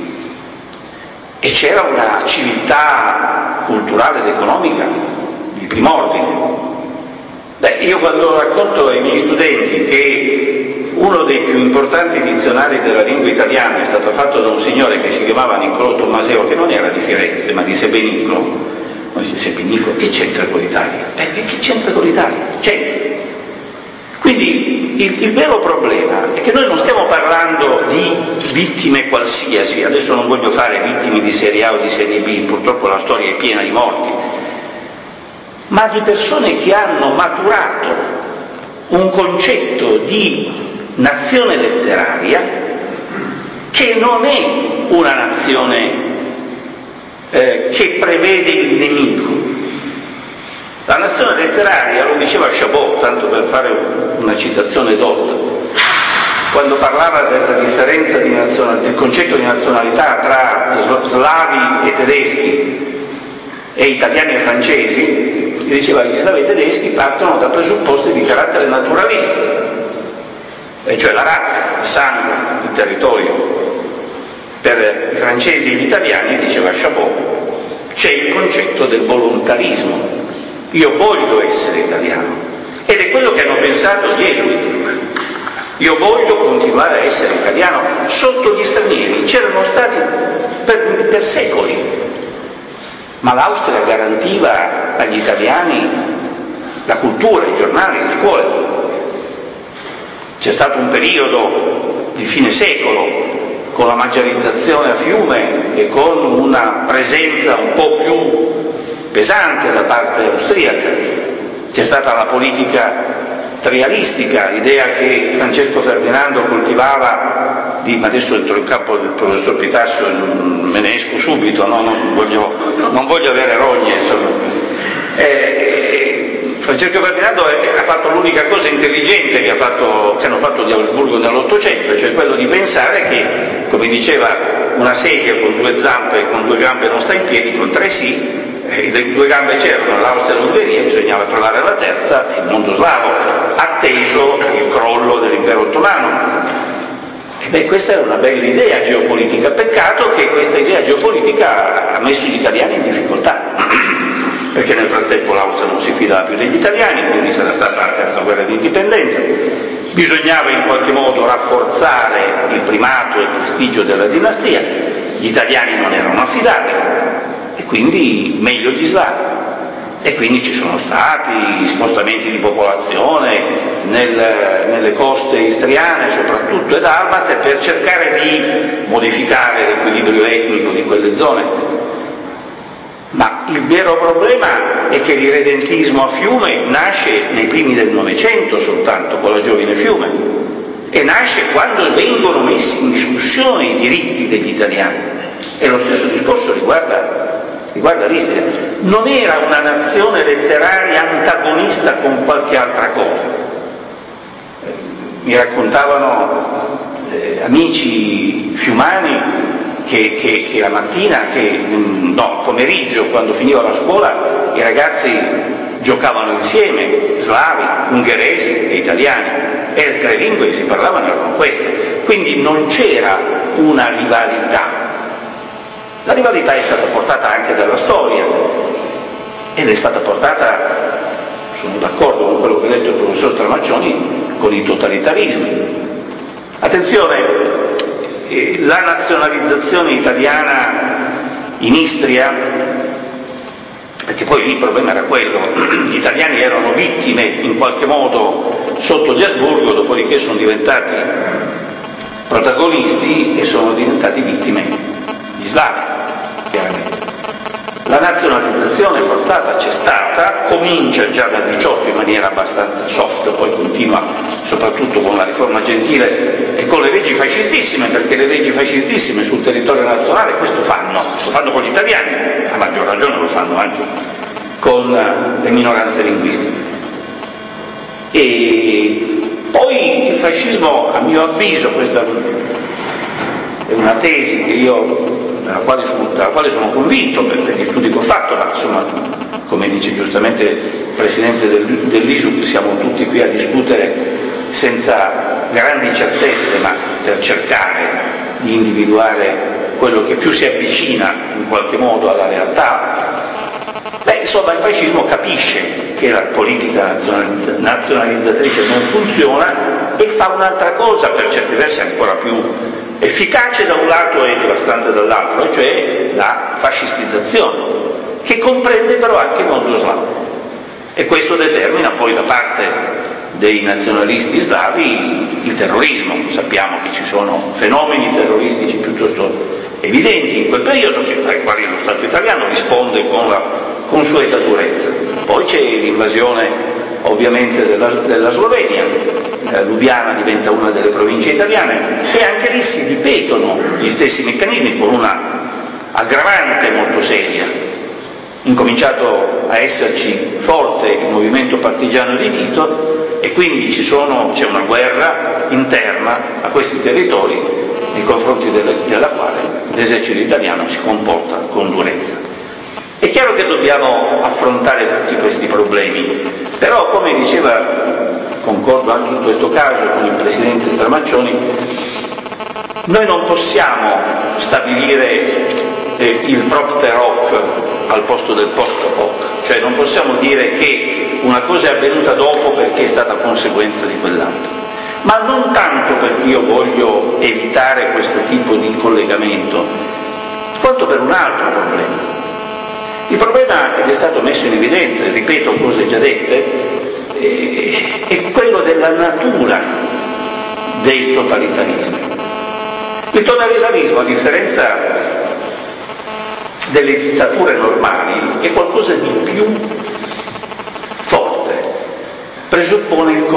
E c'era una civiltà culturale ed economica di prim'ordine. Io quando racconto ai miei studenti che uno dei più importanti dizionari della lingua italiana è stato fatto da un signore che si chiamava Niccolò Tommaseo, che non era di Firenze ma di Sebenicolo, Sebenicolo, che c'entra con l'Italia? Che c'entra con l'Italia? C'entra. Quindi il vero problema è che noi non stiamo parlando di vittime qualsiasi, adesso non voglio fare vittime di serie A o di serie B, purtroppo la storia è piena di morti, ma di persone che hanno maturato un concetto di nazione letteraria che non è una nazione che prevede il nemico. La nazione letteraria, lo diceva Chabot, tanto per fare una citazione dotta, quando parlava della differenza del concetto di nazionalità tra slavi e tedeschi e italiani e francesi, diceva che gli slavi e tedeschi partono da presupposti di carattere naturalistico, e cioè la razza, il sangue, il territorio. Per i francesi e gli italiani, diceva Chabot, c'è il concetto del volontarismo. Io voglio essere italiano, ed è quello che hanno pensato gli esuiti. Io voglio continuare a essere italiano sotto gli stranieri. C'erano stati per secoli, ma l'Austria garantiva agli italiani la cultura, i giornali, le scuole. C'è stato un periodo di fine secolo con la magiarizzazione a Fiume e con una presenza un po' più pesante da parte austriaca. C'è stata la politica trialistica, l'idea che Francesco Ferdinando coltivava ma adesso entro in campo del professor Pitasio, me ne esco subito, no? non voglio avere rogne, insomma. Francesco Ferdinando ha fatto l'unica cosa intelligente che hanno fatto di Asburgo nell'Ottocento, cioè quello di pensare che, come diceva, una sedia con due zampe e con due gambe non sta in piedi, con tre sì. Le due gambe c'erano, l'Austria e l'Ungheria, bisognava trovare la terza, il mondo slavo, atteso il crollo dell'impero ottomano. Questa è una bella idea geopolitica, peccato che questa idea geopolitica ha messo gli italiani in difficoltà, perché nel frattempo l'Austria non si fidava più degli italiani, quindi sarà stata la terza guerra di indipendenza. bisognava in qualche modo rafforzare il primato e il prestigio della dinastia, gli italiani non erano affidabili e quindi meglio gli slavi. E quindi ci sono stati spostamenti di popolazione nelle coste istriane soprattutto e dalmate per cercare di modificare l'equilibrio etnico di quelle zone. Ma il vero problema è che l'irredentismo a Fiume nasce nei primi del Novecento soltanto con la Giovine Fiume e nasce quando vengono messi in discussione i diritti degli italiani, e lo stesso discorso riguarda l'Istria. Non era una nazione letteraria antagonista con qualche altra cosa. Mi raccontavano amici fiumani che la mattina, pomeriggio, quando finiva la scuola, i ragazzi giocavano insieme, slavi, ungheresi e italiani, e le lingue che si parlavano erano queste. Quindi non c'era una rivalità. La rivalità è stata portata anche dalla storia ed è stata portata, sono d'accordo con quello che ha detto il professor Stramaccioni, con i totalitarismi. Attenzione, la nazionalizzazione italiana in Istria, perché poi lì il problema era quello, gli italiani erano vittime in qualche modo sotto gli Asburgo, dopodiché sono diventati protagonisti e sono diventati vittime gli slavi, chiaramente. La nazionalizzazione forzata c'è stata, comincia già dal 18 in maniera abbastanza soft, poi continua soprattutto con la riforma Gentile e con le leggi fascistissime, perché le leggi fascistissime sul territorio nazionale questo fanno con gli italiani, a maggior ragione lo fanno anche con le minoranze linguistiche. E poi il fascismo, a mio avviso, questa è una tesi che della quale sono convinto per gli studi che ho fatto, ma insomma, come dice giustamente il Presidente dell'ISUP, siamo tutti qui a discutere senza grandi certezze, ma per cercare di individuare quello che più si avvicina in qualche modo alla realtà. Insomma, il fascismo capisce che la politica nazionalizzatrice non funziona e fa un'altra cosa, per certi versi ancora più efficace da un lato e devastante dall'altro, e cioè la fascistizzazione, che comprende però anche il mondo slavo. E questo determina poi da parte dei nazionalisti slavi il terrorismo. Sappiamo che ci sono fenomeni terroristici piuttosto evidenti in quel periodo, ai quali lo Stato italiano risponde con la consueta durezza. Poi c'è l'invasione ovviamente della Slovenia, Lubiana diventa una delle province italiane e anche lì si ripetono gli stessi meccanismi con una aggravante molto seria. Incominciato a esserci forte il movimento partigiano di Tito e quindi c'è una guerra interna a questi territori nei confronti della quale l'esercito italiano si comporta con durezza. È chiaro che dobbiamo affrontare tutti questi problemi, però come diceva, concordo anche in questo caso con il Presidente Stramaccioni, noi non possiamo stabilire il propter hoc al posto del post hoc, cioè non possiamo dire che una cosa è avvenuta dopo perché è stata conseguenza di quell'altro, ma non tanto perché io voglio evitare questo tipo di collegamento, quanto per un altro problema. Il problema, ed è stato messo in evidenza, ripeto cose già dette, è quello della natura dei totalitarismi. Il totalitarismo, a differenza delle dittature normali, è qualcosa di più forte, presuppone il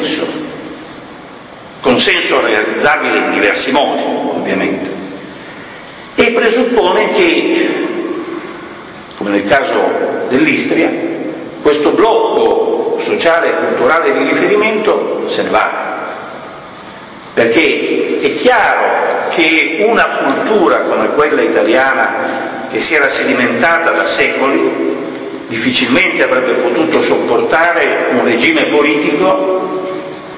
consenso realizzabile in diversi modi, ovviamente, e presuppone che, come nel caso dell'Istria, questo blocco sociale e culturale di riferimento se ne va, perché è chiaro che una cultura come quella italiana, che si era sedimentata da secoli, difficilmente avrebbe potuto sopportare un regime politico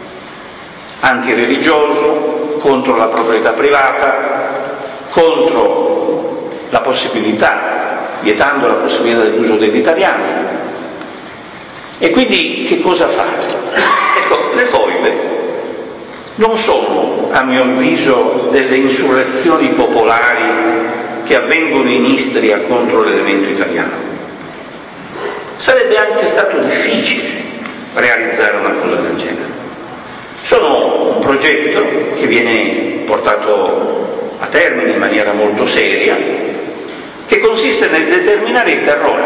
antireligioso, contro la proprietà privata, contro la possibilità, vietando la possibilità dell'uso dell'italiano. E quindi che cosa fare? Ecco, le foibe non sono, a mio avviso, delle insurrezioni popolari che avvengono in Istria contro l'elemento italiano. Sarebbe anche stato difficile realizzare una cosa del genere. Sono un progetto che viene portato a termine in maniera molto seria, che consiste nel determinare il terrore.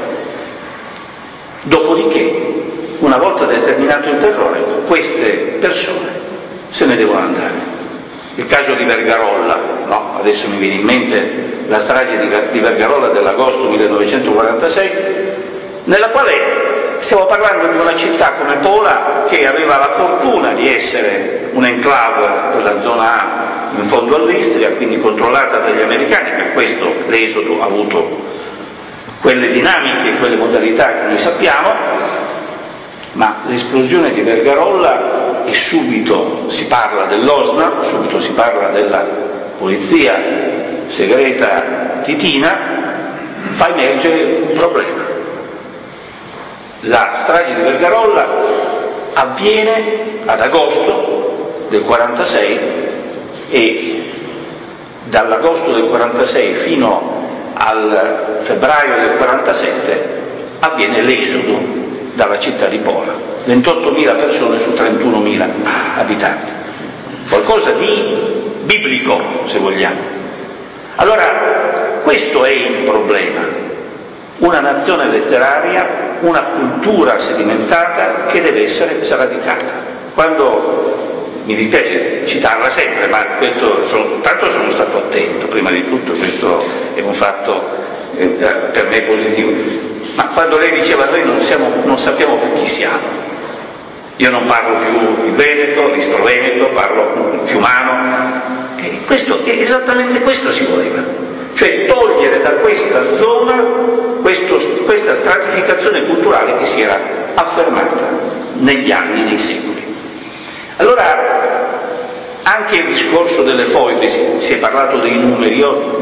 Dopodiché, una volta determinato il terrore, queste persone se ne devono andare. Il caso di Vergarolla, no? Adesso mi viene in mente la strage di Vergarolla dell'agosto 1946, nella quale stiamo parlando di una città come Pola che aveva la fortuna di essere un'enclave della zona A in fondo all'Istria, quindi controllata dagli americani. Per questo l'esodo ha avuto quelle dinamiche, quelle modalità che noi sappiamo, ma l'esplosione di Vergarolla, e subito si parla dell'OSNA, subito si parla della polizia segreta titina, fa emergere un problema. La strage di Vergarolla avviene ad agosto del 46 e dall'agosto del 46 fino al febbraio del 47 avviene l'esodo dalla città di Pola, 28.000 persone su 31.000 abitanti, qualcosa di biblico se vogliamo. Allora questo è il problema, una nazione letteraria, una cultura sedimentata che deve essere sradicata. Quando, mi dispiace citarla sempre, ma tanto sono stato attento, prima di tutto questo è un fatto per me positivo, ma quando lei diceva noi non sappiamo più chi siamo, io non parlo più il Veneto, l'Istro Veneto, parlo fiumano, e esattamente questo si voleva, cioè togliere da questa zona questa stratificazione culturale che si era affermata negli anni, nei secoli. Allora anche il discorso delle foibe, si è parlato dei numeri.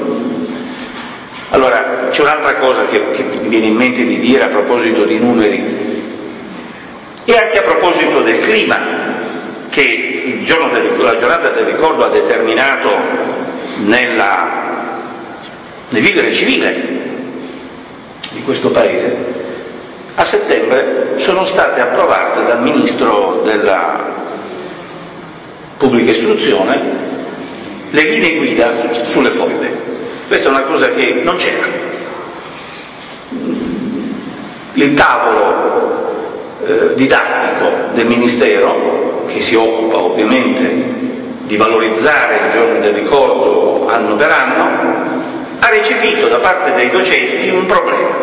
Allora c'è un'altra cosa che mi viene in mente di dire a proposito di numeri e anche a proposito del clima che la giornata del ricordo ha determinato nel vivere civile di questo Paese. A settembre sono state approvate dal Ministro della Pubblica Istruzione le linee guida sulle foibe. Questa è una cosa che non c'era. Il tavolo didattico del Ministero, che si occupa ovviamente di valorizzare il giorno del ricordo anno per anno, ha recepito da parte dei docenti un problema.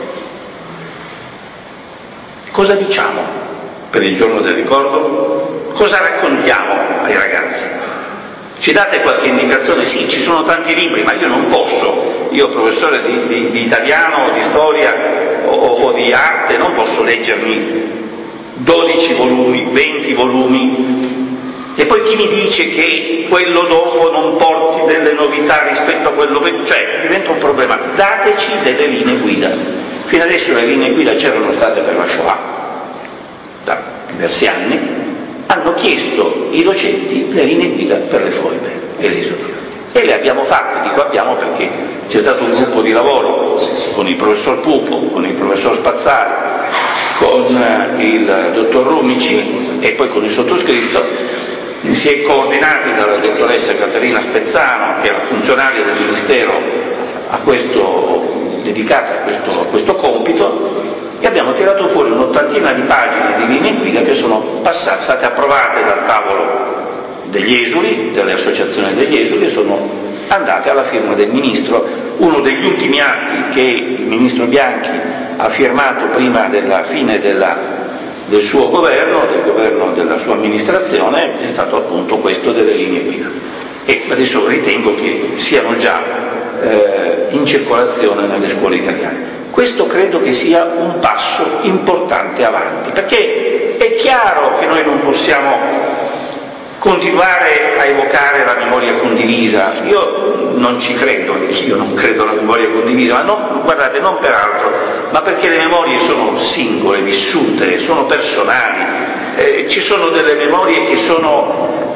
Cosa diciamo per il giorno del ricordo? Cosa raccontiamo ai ragazzi? Ci date qualche indicazione? Sì, ci sono tanti libri, ma io non posso, io professore di italiano, di storia o di arte, non posso leggermi 12 volumi, 20 volumi, e poi chi mi dice che quello dopo non porti delle novità rispetto a quello, cioè diventa un problema. Dateci delle linee guida. Fino adesso le linee guida c'erano state per la Shoah, da diversi anni. Hanno chiesto i docenti le linee guida per le foibe e l'esodo. E le abbiamo fatte, dico abbiamo perché c'è stato un gruppo di lavoro con il professor Pupo, con il professor Spazzari, con il dottor Rumici e poi con il sottoscritto. Si è coordinati dalla dottoressa Caterina Spezzano, che era funzionaria del Ministero dedicata a questo compito, e abbiamo tirato fuori un'ottantina di pagine di linee guida che sono state approvate dal tavolo degli esuli, delle associazioni degli esuli, e sono andate alla firma del Ministro. Uno degli ultimi atti che il Ministro Bianchi ha firmato prima della fine del suo governo, del governo della sua amministrazione, è stato appunto questo delle linee guida. E adesso ritengo che siano già in circolazione nelle scuole italiane. Questo credo che sia un passo importante avanti, perché è chiaro che noi non possiamo continuare a evocare la memoria condivisa. Io non ci credo, anch'io non credo alla memoria condivisa, ma no, guardate, non per altro, ma perché le memorie sono singole, vissute, sono personali. Ci sono delle memorie che sono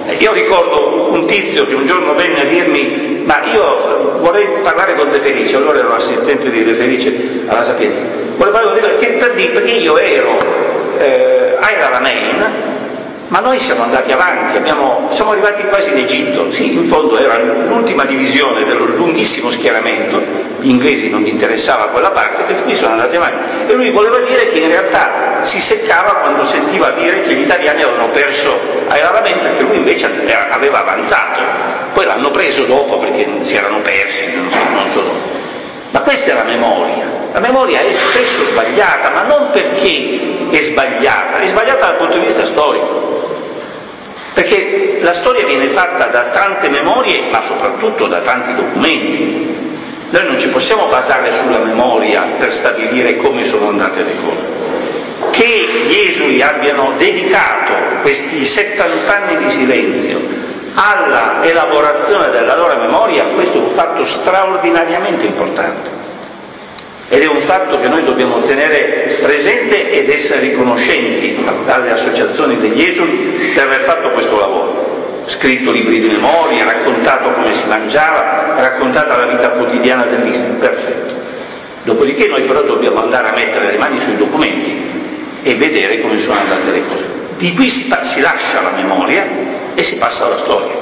Io ricordo un tizio che un giorno venne a dirmi: ma io vorrei parlare con De Felice, allora ero assistente di De Felice alla Sapienza, vorrei parlare con De Felice perché io ero a El Alamein, ma noi siamo andati avanti, siamo arrivati quasi in Egitto. Sì, in fondo era l'ultima divisione del lunghissimo schieramento, gli inglesi non gli interessava quella parte, questi qui sono andati avanti. E lui voleva dire che in realtà si seccava quando sentiva dire che gli italiani avevano perso a El Alamein, perché lui invece aveva avanzato. Poi l'hanno preso dopo perché si erano persi, non so. Ma questa è la memoria. La memoria è spesso sbagliata, ma non perché è sbagliata dal punto di vista storico. Perché la storia viene fatta da tante memorie, ma soprattutto da tanti documenti. Noi non ci possiamo basare sulla memoria per stabilire come sono andate le cose. Che gli esuli abbiano dedicato questi 70 anni di silenzio alla elaborazione della loro memoria, questo è un fatto straordinariamente importante. Ed è un fatto che noi dobbiamo tenere presente ed essere riconoscenti alle associazioni degli esuli per aver fatto questo lavoro. Scritto libri di memoria, raccontato come si mangiava, raccontata la vita quotidiana dell'Istria, perfetto. Dopodiché noi però dobbiamo andare a mettere le mani sui documenti e vedere come sono andate le cose. Di qui si lascia la memoria e si passa alla storia.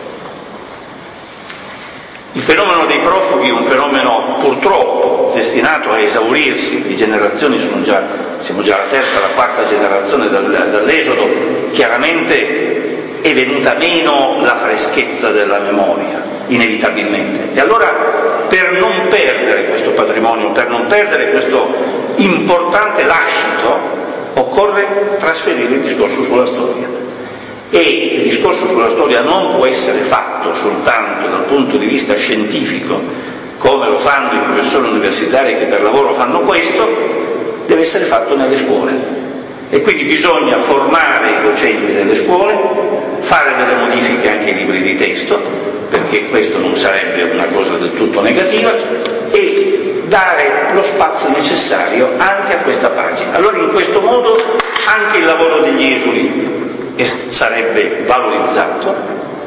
Il fenomeno dei profughi è un fenomeno purtroppo destinato a esaurirsi, le generazioni siamo già la terza, la quarta generazione dall'esodo, chiaramente è venuta meno la freschezza della memoria, inevitabilmente. E allora per non perdere questo patrimonio, per non perdere questo importante lascito, occorre trasferire il discorso sulla storia. E il discorso sulla storia non può essere fatto soltanto dal punto di vista scientifico, come lo fanno i professori universitari che per lavoro fanno questo, deve essere fatto nelle scuole. E quindi bisogna formare i docenti delle scuole, fare delle modifiche anche ai libri di testo, perché questo non sarebbe una cosa del tutto negativa, e dare lo spazio necessario anche a questa pagina. Allora in questo modo anche il lavoro degli esuli sarebbe valorizzato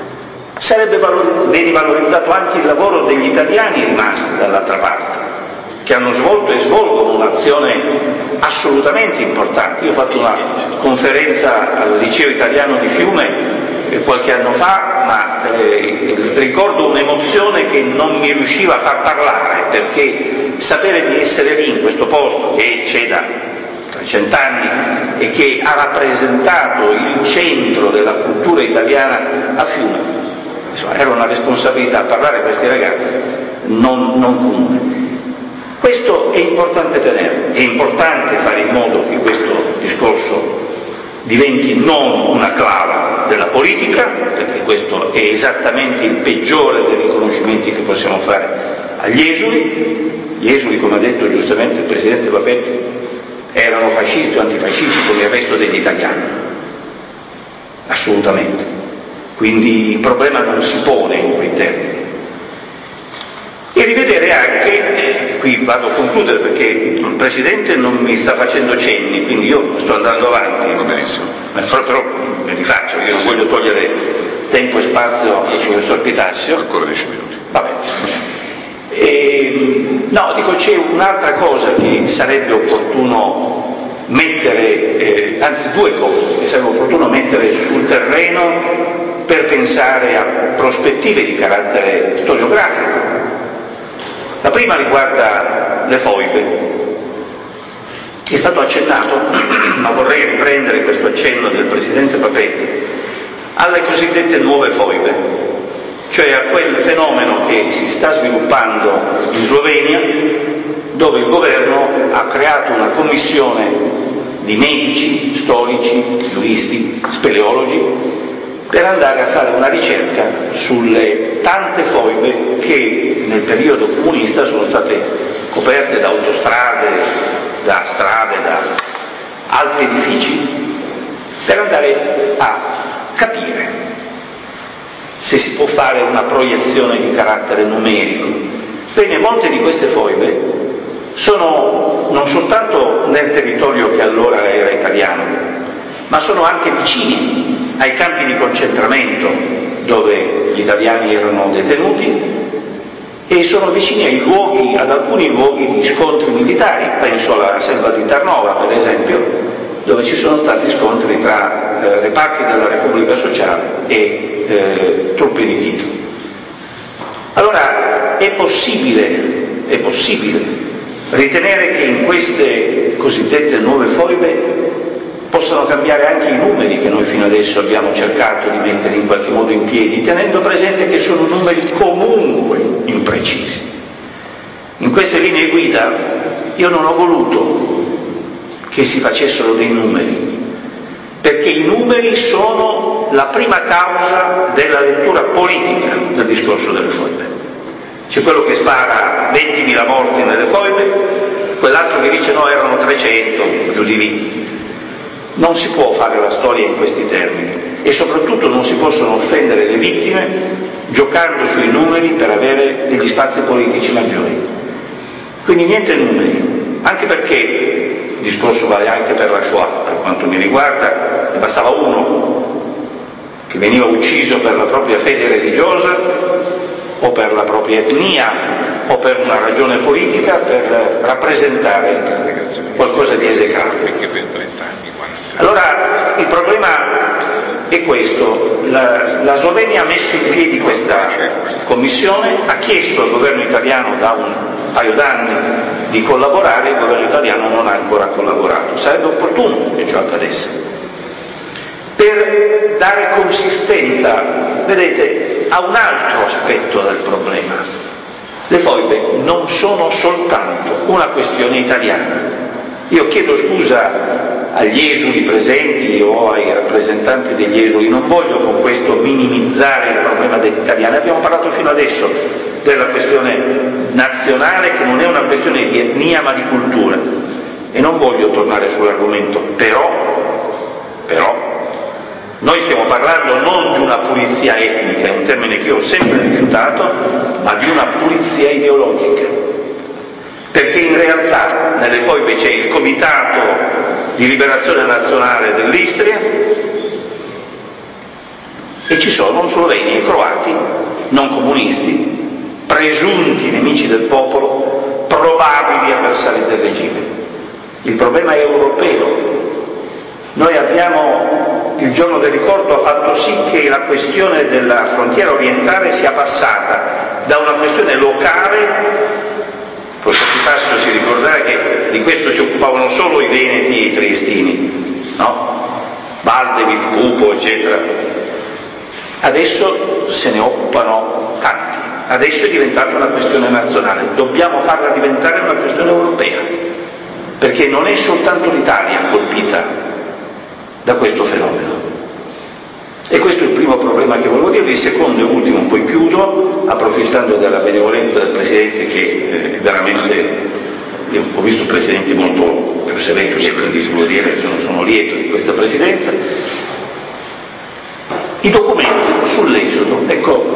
anche il lavoro degli italiani rimasti dall'altra parte, che hanno svolto e svolgono un'azione assolutamente importante. Io ho fatto una conferenza al liceo italiano di Fiume qualche anno fa, ma ricordo un'emozione che non mi riusciva a far parlare, perché sapere di essere lì in questo posto che c'è da 300 anni e che ha rappresentato il centro della cultura italiana a Fiume, insomma, era una responsabilità. Parlare a questi ragazzi non comune. Questo è importante tenere, è importante fare in modo che questo discorso diventi non una clava della politica, perché questo è esattamente il peggiore dei riconoscimenti che possiamo fare agli esuli. Gli esuli, come ha detto giustamente il presidente Papetti, erano fascisti o antifascisti come il resto degli italiani, assolutamente. Quindi il problema non si pone in quei termini. E rivedere anche, qui vado a concludere perché il Presidente non mi sta facendo cenni, quindi io sto andando avanti. Va benissimo. Però me li faccio, io non voglio togliere tempo e spazio al professor Pitasio. Ancora 10 minuti. Va bene. No, dico, c'è un'altra cosa che sarebbe opportuno mettere, anzi due cose che sarebbe opportuno mettere sul terreno per pensare a prospettive di carattere storiografico. La prima riguarda le foibe. È stato accennato, ma vorrei riprendere questo accenno del Presidente Papetti, alle cosiddette nuove foibe, cioè a quel fenomeno che si sta sviluppando in Slovenia, dove il governo ha creato una commissione di medici, storici, giuristi, speleologi, per andare a fare una ricerca sulle tante foibe che nel periodo comunista sono state coperte da autostrade, da strade, da altri edifici, per andare a capire se si può fare una proiezione di carattere numerico. Bene, molte di queste foibe sono non soltanto nel territorio che allora era italiano, ma sono anche vicini ai campi di concentramento dove gli italiani erano detenuti e sono vicini ad alcuni luoghi di scontri militari, penso alla selva di Tarnova per esempio, dove ci sono stati scontri tra reparti della Repubblica Sociale e truppe di Tito. Allora è possibile ritenere che in queste cosiddette nuove foibe possano cambiare anche i numeri che noi fino adesso abbiamo cercato di mettere in qualche modo in piedi, tenendo presente che sono numeri comunque imprecisi. In queste linee guida io non ho voluto che si facessero dei numeri, perché i numeri sono la prima causa della lettura politica del discorso delle foibe. C'è quello che spara 20.000 morti nelle foibe, quell'altro che dice no, erano 300, giù di lì. Non si può fare la storia in questi termini e soprattutto non si possono offendere le vittime giocando sui numeri per avere degli spazi politici maggiori. Quindi niente numeri, anche perché il discorso vale anche per la Shoah, per quanto mi riguarda, ne bastava uno che veniva ucciso per la propria fede religiosa o per la propria etnia o per una ragione politica per rappresentare qualcosa di esecrabile. Allora il problema è questo: la Slovenia ha messo in piedi questa commissione, ha chiesto al governo italiano da un paio d'anni di collaborare, il governo italiano non ha ancora collaborato. Sarebbe opportuno che ciò accadesse per dare consistenza, vedete, a un altro aspetto del problema. Le foibe non sono soltanto una questione italiana. Io chiedo scusa agli esuli presenti o ai rappresentanti degli esuli, non voglio con questo minimizzare il problema degli italiani, abbiamo parlato fino adesso della questione nazionale che non è una questione di etnia ma di cultura e non voglio tornare sull'argomento, però noi stiamo parlando non di una pulizia etnica, è un termine che io ho sempre rifiutato, ma di una pulizia ideologica. Perché in realtà nelle foibe c'è il Comitato di Liberazione Nazionale dell'Istria e ci sono sloveni e croati non comunisti, presunti nemici del popolo, probabili avversari del regime. Il problema è europeo. Noi abbiamo, il giorno del ricordo ha fatto sì che la questione della frontiera orientale sia passata da una questione locale. Questo passo si ricorderà che di questo si occupavano solo i veneti e i triestini, no? Baldevit, Pupo, eccetera. Adesso se ne occupano tanti, adesso è diventata una questione nazionale, dobbiamo farla diventare una questione europea, perché non è soltanto l'Italia colpita da questo fenomeno. E questo è il primo problema che volevo dire. Il secondo e ultimo, poi chiudo, approfittando della benevolenza del Presidente che veramente, io ho visto presidenti molto più severi, quindi si può dire che sono lieto di questa Presidenza. I documenti sull'esodo, ecco,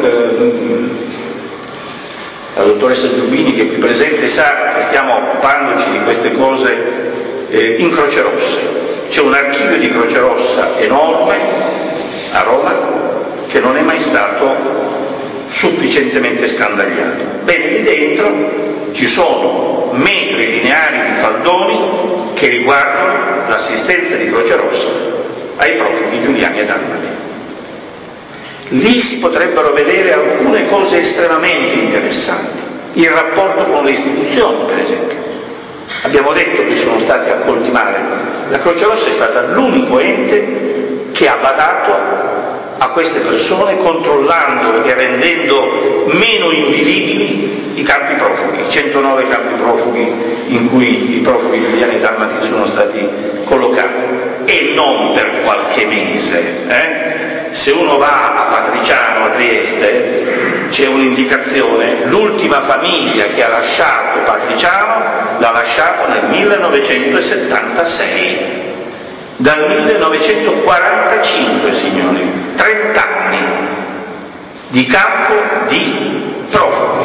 la dottoressa Giubini che è qui presente sa che stiamo occupandoci di queste cose in Croce Rossa. C'è un archivio di Croce Rossa enorme a Roma che non è mai stato sufficientemente scandagliato. Bene, lì dentro ci sono metri lineari di faldoni che riguardano l'assistenza di Croce Rossa ai profughi giuliani e dalmati. Lì si potrebbero vedere alcune cose estremamente interessanti, il rapporto con le istituzioni per esempio. Abbiamo detto che sono stati accolti male. La Croce Rossa è stata l'unico ente che ha badato a queste persone controllando e rendendo meno invivibili i campi profughi, 109 campi profughi in cui i profughi giuliani e dalmati sono stati collocati, e non per qualche mese. Se uno va a Patriciano, a Trieste, c'è un'indicazione: l'ultima famiglia che ha lasciato Patriciano l'ha lasciato nel 1976. Dal 1945, signori, 30 anni di campo di profughi.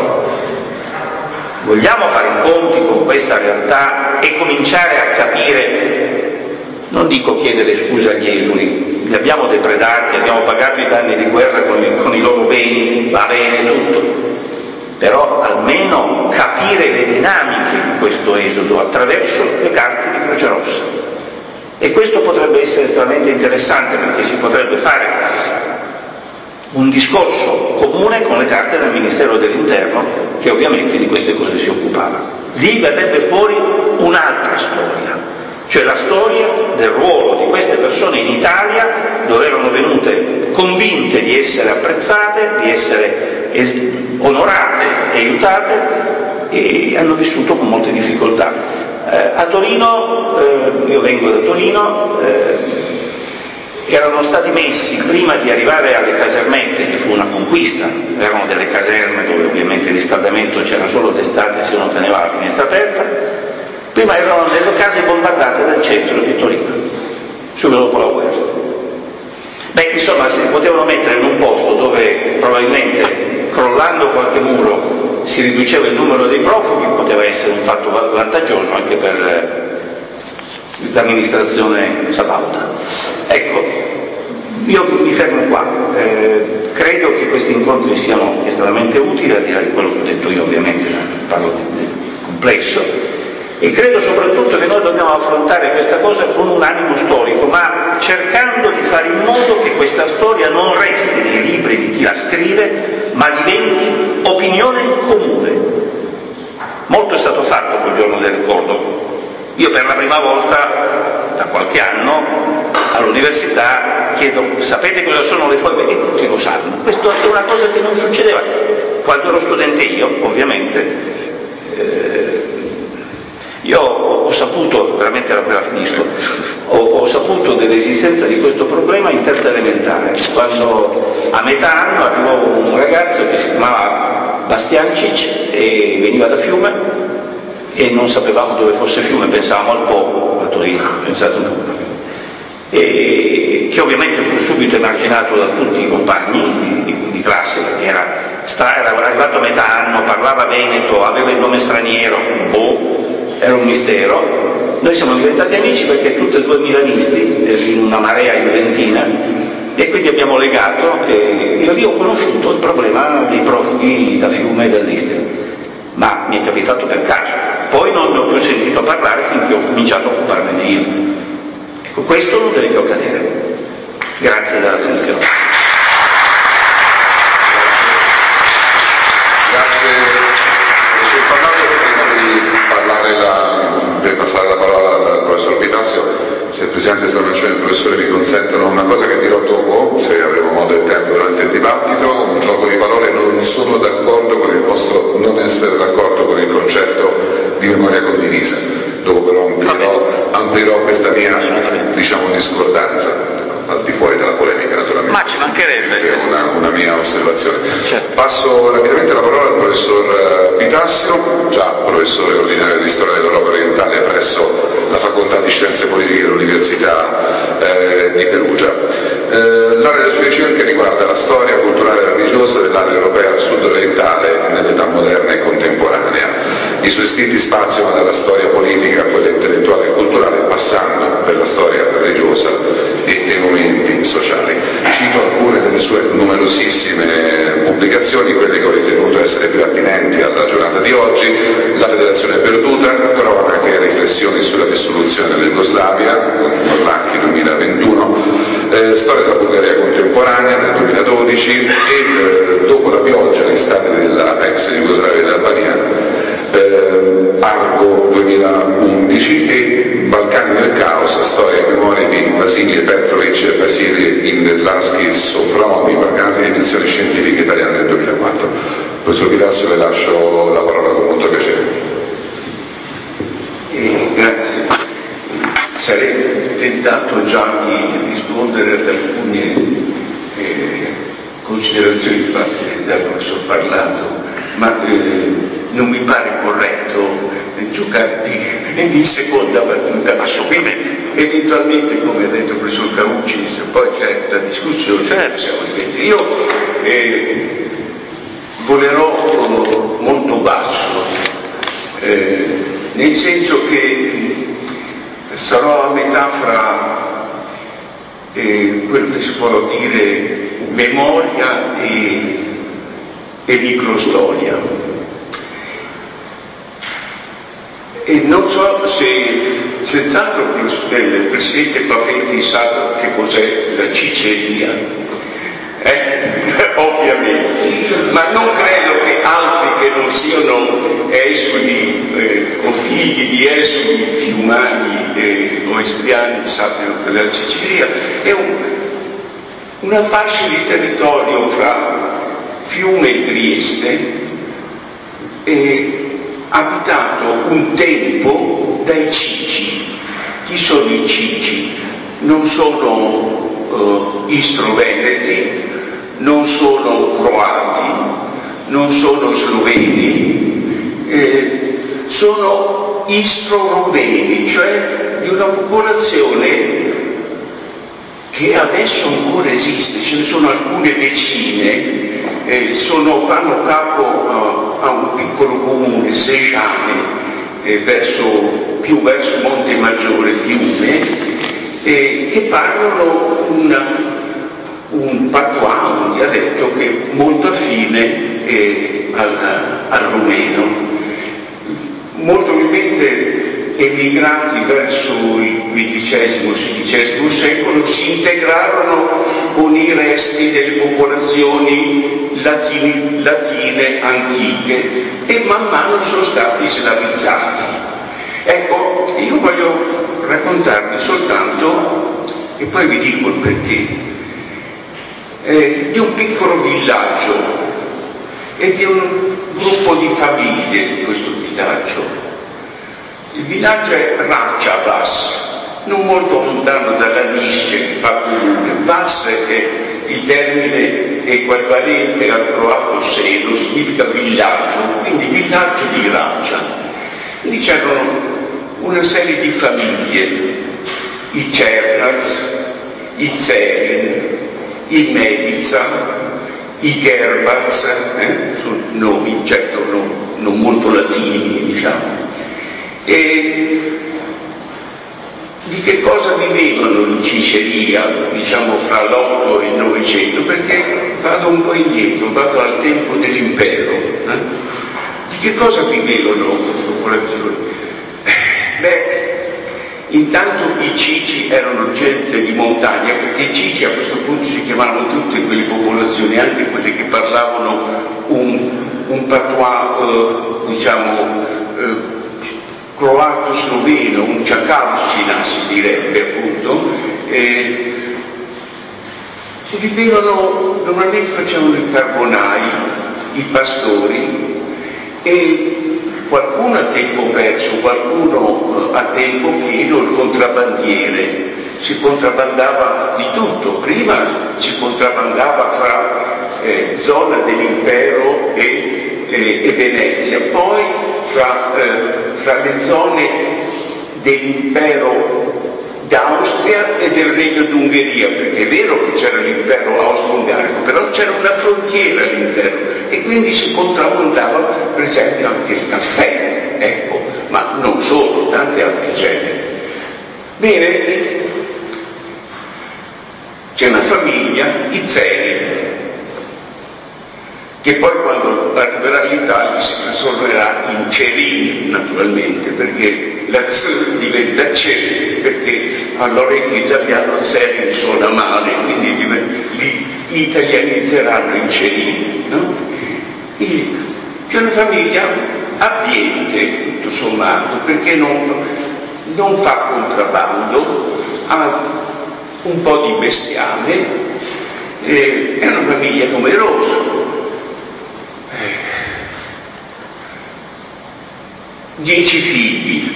Vogliamo fare i conti con questa realtà e cominciare a capire non dico chiedere scusa agli esuli, li abbiamo depredati, abbiamo pagato i danni di guerra con i loro beni, va bene tutto, però almeno capire le dinamiche di questo esodo attraverso le carte di Croce Rossa. E questo potrebbe essere estremamente interessante, perché si potrebbe fare un discorso comune con le carte del Ministero dell'Interno, che ovviamente di queste cose si occupava. Lì verrebbe fuori un'altra storia, cioè la storia del ruolo di queste persone in Italia, dove erano venute convinte di essere apprezzate, di essere onorate e aiutate, e hanno vissuto con molte difficoltà. A Torino, io vengo da Torino, erano stati messi, prima di arrivare alle casermette, che fu una conquista, erano delle caserme dove ovviamente il riscaldamento c'era solo d'estate, se uno teneva la finestra aperta, prima erano delle case bombardate del centro di Torino, subito dopo la guerra. Beh, insomma, si potevano mettere in un posto dove probabilmente, crollando qualche muro, si riduceva il numero dei profughi, poteva essere un fatto vantaggioso anche per l'amministrazione sabauda. Ecco, io mi fermo qua. Credo che questi incontri siano estremamente utili, al di là di quello che ho detto io, ovviamente parlo di complesso, e credo soprattutto che noi dobbiamo affrontare questa cosa con un animo storico, ma cercando di fare in modo che questa storia non resti nei libri di chi la scrive, ma diventi opinione comune. Molto è stato fatto col giorno del ricordo. Io per la prima volta, da qualche anno, all'università chiedo: sapete cosa sono le foibe? E tutti lo sanno. Questo è una cosa che non succedeva quando ero studente io, ovviamente. Io ho saputo, veramente era appena finisco, ho saputo dell'esistenza di questo problema in terza elementare, quando a metà anno arrivò un ragazzo che si chiamava Bastiancic e veniva da Fiume, e non sapevamo dove fosse Fiume, pensavamo al Po, a Torino, pensate un po', e che ovviamente fu subito emarginato da tutti i compagni di classe, perché era arrivato a metà anno, parlava veneto, aveva il nome straniero, era un mistero. Noi siamo diventati amici perché tutti e due milanisti, in una marea juventina, e quindi abbiamo legato, e io lì ho conosciuto il problema dei profughi da Fiume e dall'Istria, ma mi è capitato per caso. Poi non ne ho più sentito parlare finché ho cominciato a occuparmene io. Ecco, questo non deve più accadere. Grazie dell'attenzione. Grazie. Si è parlato, prima di passare la parola al professor Pitasio, se il presidente Stramaccioni e il professore mi consentono una cosa che dirò dopo, se avremo modo e tempo durante il dibattito, un gioco di parole. Non sono d'accordo con il vostro non essere d'accordo con il concetto di memoria condivisa. Dopo però amplierò questa mia, discordanza, al di fuori della polemica naturalmente. Ma ci mancherebbe. È una mia osservazione. Certo. Passo rapidamente la parola al professor Pitasio, già professore ordinario di storia dell'Europa orientale presso la Facoltà di Scienze Politiche dell'Università di Perugia. L'area delle sue ricerche riguarda la storia culturale e religiosa dell'area europea sud-orientale nell'età moderna e contemporanea. I suoi scritti spaziano dalla storia politica a quella intellettuale e culturale, passando per la storia religiosa e dei movimenti sociali. Cito alcune delle sue numerosissime pubblicazioni, quelle che ho ritenuto essere più attinenti alla giornata di oggi: La Federazione Perduta, cronache e riflessioni sulla dissoluzione della Jugoslavia, Morlacchi 2021, Storia della Bulgaria contemporanea del 2012 e Dopo la pioggia, l'estate della ex Jugoslavia e dell'Albania, Argo 2011, e Balcani del Caos, storia e memoria di Vasily Petrovic e Vasily Indeslavskij-Sofroni, Balcani, edizioni scientifiche italiane del 2004. Professor Pitasio, le lascio la parola con molto piacere. Grazie. Sarei tentato già di rispondere ad alcune considerazioni fatte dal professor Parlato, ma non mi pare corretto giocare di seconda battuta. Eventualmente, come ha detto il professor Carucci, se poi c'è la discussione, possiamo smettere. Io volerò molto basso, nel senso che sarò a metà fra quello che si può dire memoria e microstoria. E non so se senz'altro il Presidente Papetti sa che cos'è la Ciceria, ovviamente, ma non credo che altri che non siano esuli o figli di esuli fiumani o istriani sappiano che la Sicilia è una fascia di territorio fra Fiume e Trieste, abitato un tempo dai Cici. Chi sono i Cici? Non sono istro-veneti, non sono croati, non sono sloveni, sono istro-romeni, cioè di una popolazione che adesso ancora esiste. Ce ne sono alcune decine, fanno capo a un piccolo comune, Sejane, più verso Monte Maggiore, Fiume, che parlano un patois, un dialetto che è molto affine al rumeno. Molto probabilmente emigrati verso il XV-XVI secolo si integrarono con i resti delle popolazioni latine antiche e man mano sono stati slavizzati. Ecco, io voglio raccontarvi soltanto, e poi vi dico il perché, di un piccolo villaggio e di un gruppo di famiglie di questo villaggio. Il villaggio è Ratchavas, non molto lontano dalla Nisce che fa comune. Vas è il termine equivalente al croato selo, significa villaggio, quindi villaggio di Ratcha. Quindi c'erano una serie di famiglie, i Cernaz, i Zerin, i Medica, i Gerbaz, sono nomi certo non molto latini, diciamo. E di che cosa vivevano in Ciceria, diciamo fra l'8 e il 900? Perché vado un po' indietro, vado al tempo dell'impero. Di che cosa vivevano le popolazioni? Intanto i Cici erano gente di montagna, perché i Cici a questo punto si chiamavano tutte quelle popolazioni, anche quelle che parlavano un patois, croato-sloveno, un Čakavščina si direbbe appunto, vivevano, normalmente facevano i carbonai, i pastori, e qualcuno a tempo perso, qualcuno a tempo pieno, il contrabbandiere. Si contrabbandava di tutto, prima si contrabbandava fra zona dell'impero e Venezia, poi fra le zone dell'impero d'Austria e del Regno d'Ungheria, perché è vero che c'era l'impero austro-ungarico, però c'era una frontiera all'interno e quindi si contrabbandava per esempio anche il caffè, ecco, ma non solo, tante altre generi. Bene, c'è una famiglia, i Zeri, che poi quando arriverà all'Italia si trasformerà in Cerin, naturalmente, perché la Z diventa C, perché all'orecchio italiano Zerin suona male, quindi li italianizzeranno in Cerin, no? C'è una famiglia abbiente, tutto sommato, perché non fa contrabbando, ha un po' di bestiame, è una famiglia numerosa. 10 figli,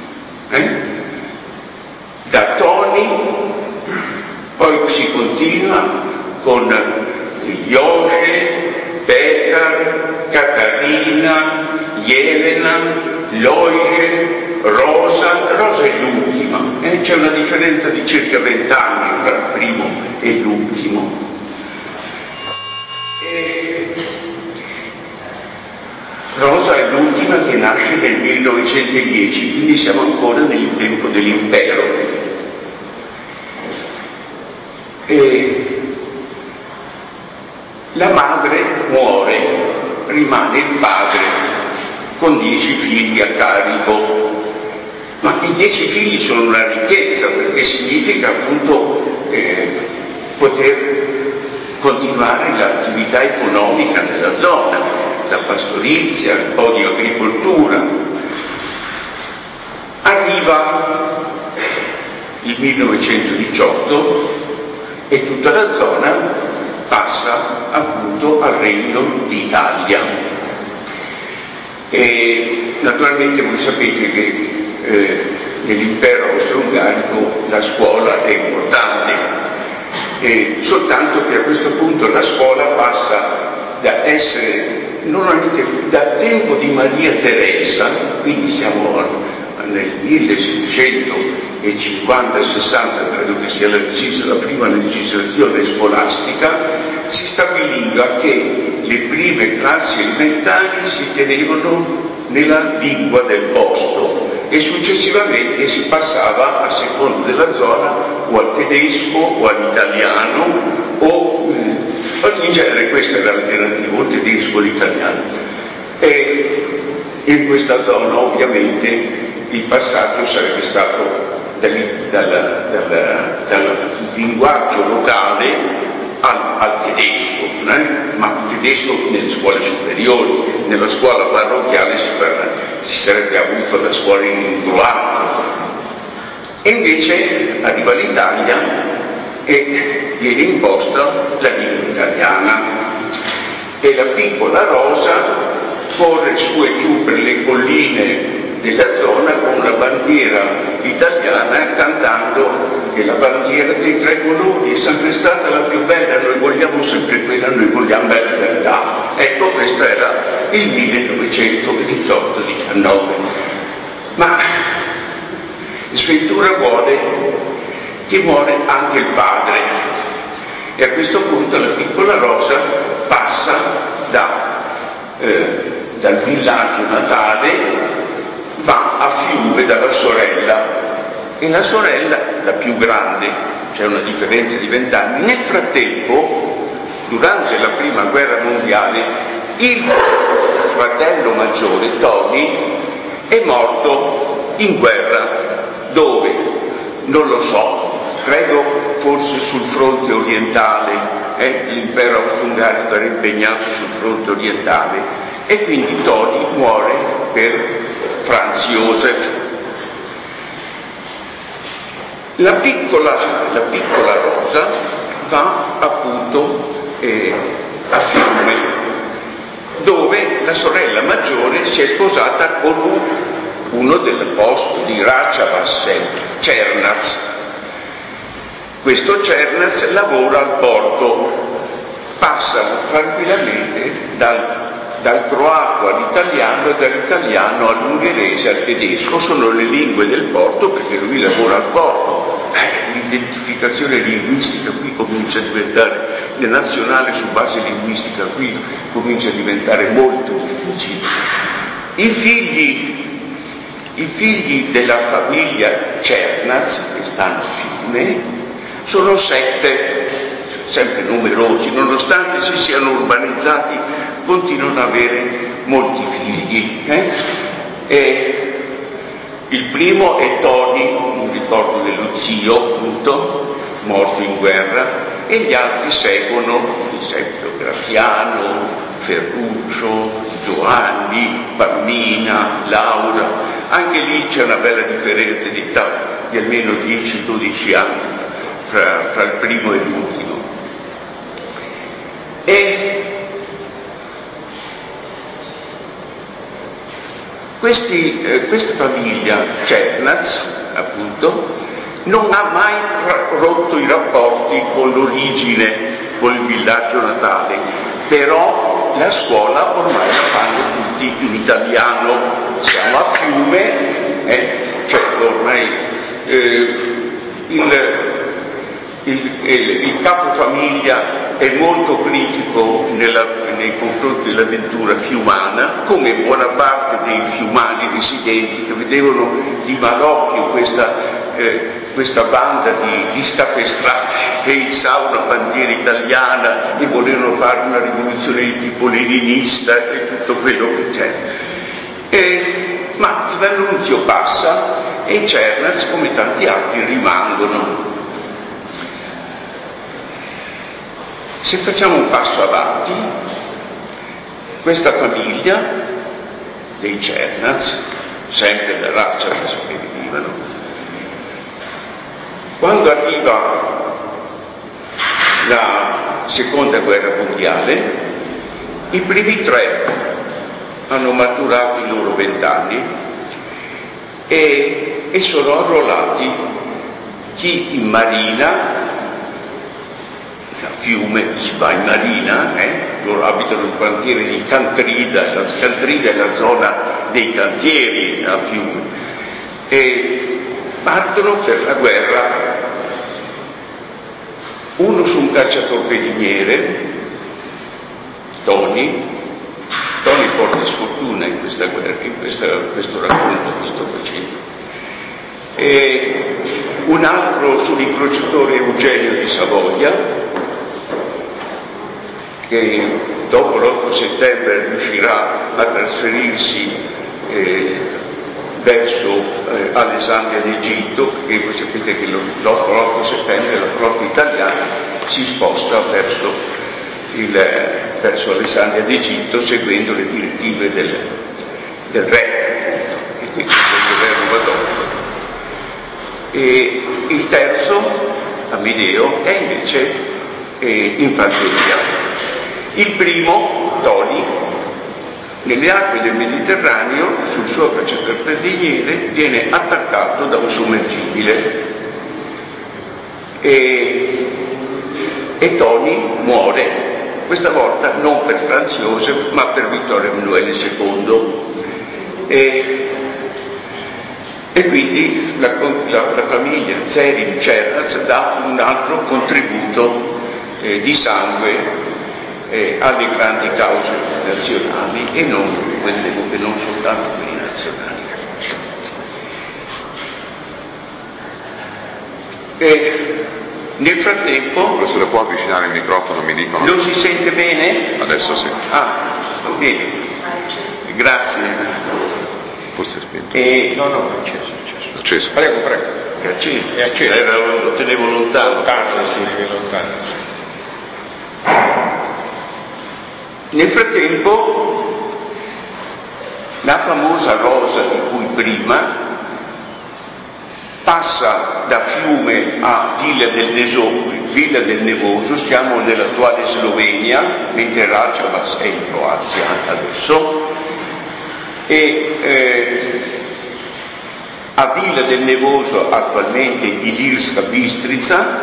da Toni, poi si continua con Jože, Petar, Catarina, Jelena, Lojže, Rosa è l'ultima, c'è una differenza di circa 20 anni tra il primo e l'ultimo. Rosa è l'ultima l'ultima che nasce nel 1910, quindi siamo ancora nel tempo dell'impero. La madre muore, rimane il padre con 10 figli a carico, ma i 10 figli sono una ricchezza, perché significa appunto poter continuare l'attività economica della zona, la pastorizia, un po' di agricoltura. Arriva il 1918 e tutta la zona passa appunto al Regno d'Italia. E naturalmente voi sapete che nell'impero austro-ungarico la scuola è importante, soltanto che a questo punto la scuola passa da essere normalmente dal tempo di Maria Teresa, quindi siamo nel 1650-60, credo che sia la prima legislazione scolastica, si stabiliva che le prime classi elementari si tenevano nella lingua del posto e successivamente si passava, a seconda della zona, o al tedesco o all'italiano o in genere questa era l'alternativa, o il tedesco o l'italiano. E in questa zona ovviamente il passaggio sarebbe stato dal linguaggio locale al tedesco, ma il tedesco nelle scuole superiori, nella scuola parrocchiale si sarebbe avuto la scuola in croato. E invece arriva l'Italia e viene imposta la lingua italiana e la piccola Rosa corre su e giù per le colline della zona con una bandiera italiana cantando che la bandiera dei 3 colori è sempre stata la più bella, noi vogliamo sempre quella, noi vogliamo la libertà. Ecco, questo era il 1918-19. Ma sventura vuole che muore anche il padre e a questo punto la piccola Rosa passa dal villaggio natale, va a Fiume dalla sorella, e la sorella, la più grande, c'è una differenza di 20 anni, nel frattempo, durante la prima guerra mondiale, il fratello maggiore, Tony, è morto in guerra. Dove? Non lo so, credo forse sul fronte orientale, l'impero austro-ungarico era impegnato sul fronte orientale e quindi Tony muore per Franz Josef. La piccola Rosa va appunto a Fiume, dove la sorella maggiore si è sposata con uno del posto di Rachavas, Cernaz. Questo Cernaz lavora al porto, passano tranquillamente dal croato all'italiano e dall'italiano all'ungherese al tedesco, sono le lingue del porto perché lui lavora al porto. L'identificazione linguistica qui comincia a diventare, la nazionale su base linguistica qui comincia a diventare molto difficile. I figli della famiglia Cernaz, che stanno a Fiume, sono 7, sempre numerosi, nonostante si siano urbanizzati, continuano ad avere molti figli. E il primo è Tony, un ricordo dello zio, appunto, morto in guerra, e gli altri seguono, ad esempio Graziano, Ferruccio, Giovanni, Palmina, Laura. Anche lì c'è una bella differenza di età, di almeno 10-12 anni fra il primo e l'ultimo. E questa famiglia Cernaz, appunto, non ha mai rotto i rapporti con l'origine, con il villaggio natale, però la scuola ormai la fanno tutti in italiano. Siamo a Fiume, certo ormai il capofamiglia è molto critico nei confronti dell'avventura fiumana, come buona parte dei fiumani residenti che vedevano di malocchio questa banda di scapestrati che issavano una bandiera italiana e volevano fare una rivoluzione di tipo leninista e tutto quello che c'è. Ma D'Annunzio passa e Cernaz, come tanti altri, rimangono. Se facciamo un passo avanti, questa famiglia dei Cernaz, sempre da razza che venivano, quando arriva la seconda guerra mondiale, i primi tre hanno maturato i loro 20 anni e sono arruolati, chi in marina, a Fiume si va in marina, loro abitano il quartiere di Cantrida, Cantrida è la zona dei cantieri a Fiume, e partono per la guerra, uno su un cacciatorpediniere, Toni porta sfortuna in questa guerra, in questo racconto che sto facendo, e un altro sull'incrociatore Eugenio di Savoia, che dopo l'8 settembre riuscirà a trasferirsi verso Alessandria d'Egitto, perché voi sapete che dopo l'8 settembre la flotta italiana si sposta verso Alessandria d'Egitto seguendo le direttive del re, e quindi del governo Badoglio. E il terzo, Amedeo, è invece infanteria. Il primo, Toni, nelle acque del Mediterraneo, sul suo cacciatorpediniere, viene attaccato da un sommergibile e Toni muore. Questa volta non per Franz Josef, ma per Vittorio Emanuele II. E quindi la famiglia Zeri-Cernaz dà un altro contributo di sangue alle grandi cause nazionali e non soltanto quelle nazionali. Nel frattempo... Professore, può avvicinare il microfono, mi dicono? Non si sente bene? Adesso sì. Va bene. Grazie. Forse è spento. No, è acceso. Prego. È acceso. È acceso. Lo tenevo lontano. Lontano. Nel frattempo, la famosa rosa di cui prima passa da Fiume a Villa del Nevoso, siamo nell'attuale Slovenia, mentre Racovaz è in Croazia adesso, e a Villa del Nevoso, attualmente Ilirska Bistrica,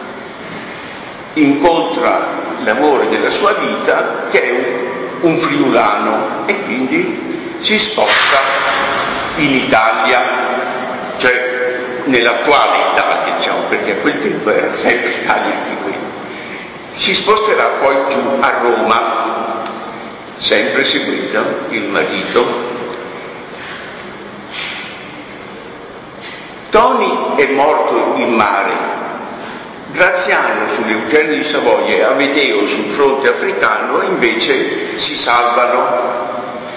incontra l'amore della sua vita, che è un friulano, e quindi si sposta in Italia, cioè nell'attuale Italia, diciamo, perché a quel tempo era sempre Italia anche qui. Si sposterà poi giù a Roma, sempre seguita il marito. Toni è morto in mare, Graziano sull'Eugenio di Savoia e Amedeo sul fronte africano invece si salvano.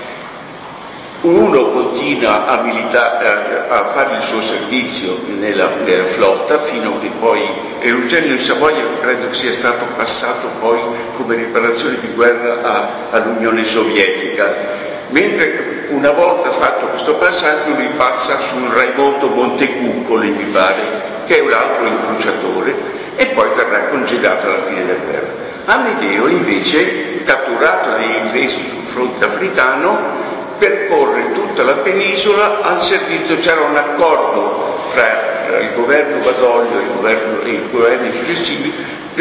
Uno continua a fare il suo servizio nella flotta fino a che poi Eugenio di Savoia credo che sia stato passato poi come riparazione di guerra all'Unione Sovietica, mentre una volta fatto questo passaggio lui passa sul Raimondo Montecuccoli, mi pare, che è un altro incrociatore, e poi verrà congedato alla fine della guerra. Amedeo invece, catturato dagli inglesi sul fronte africano, percorre tutta la penisola al servizio. C'era un accordo fra il governo Badoglio e i governi successivi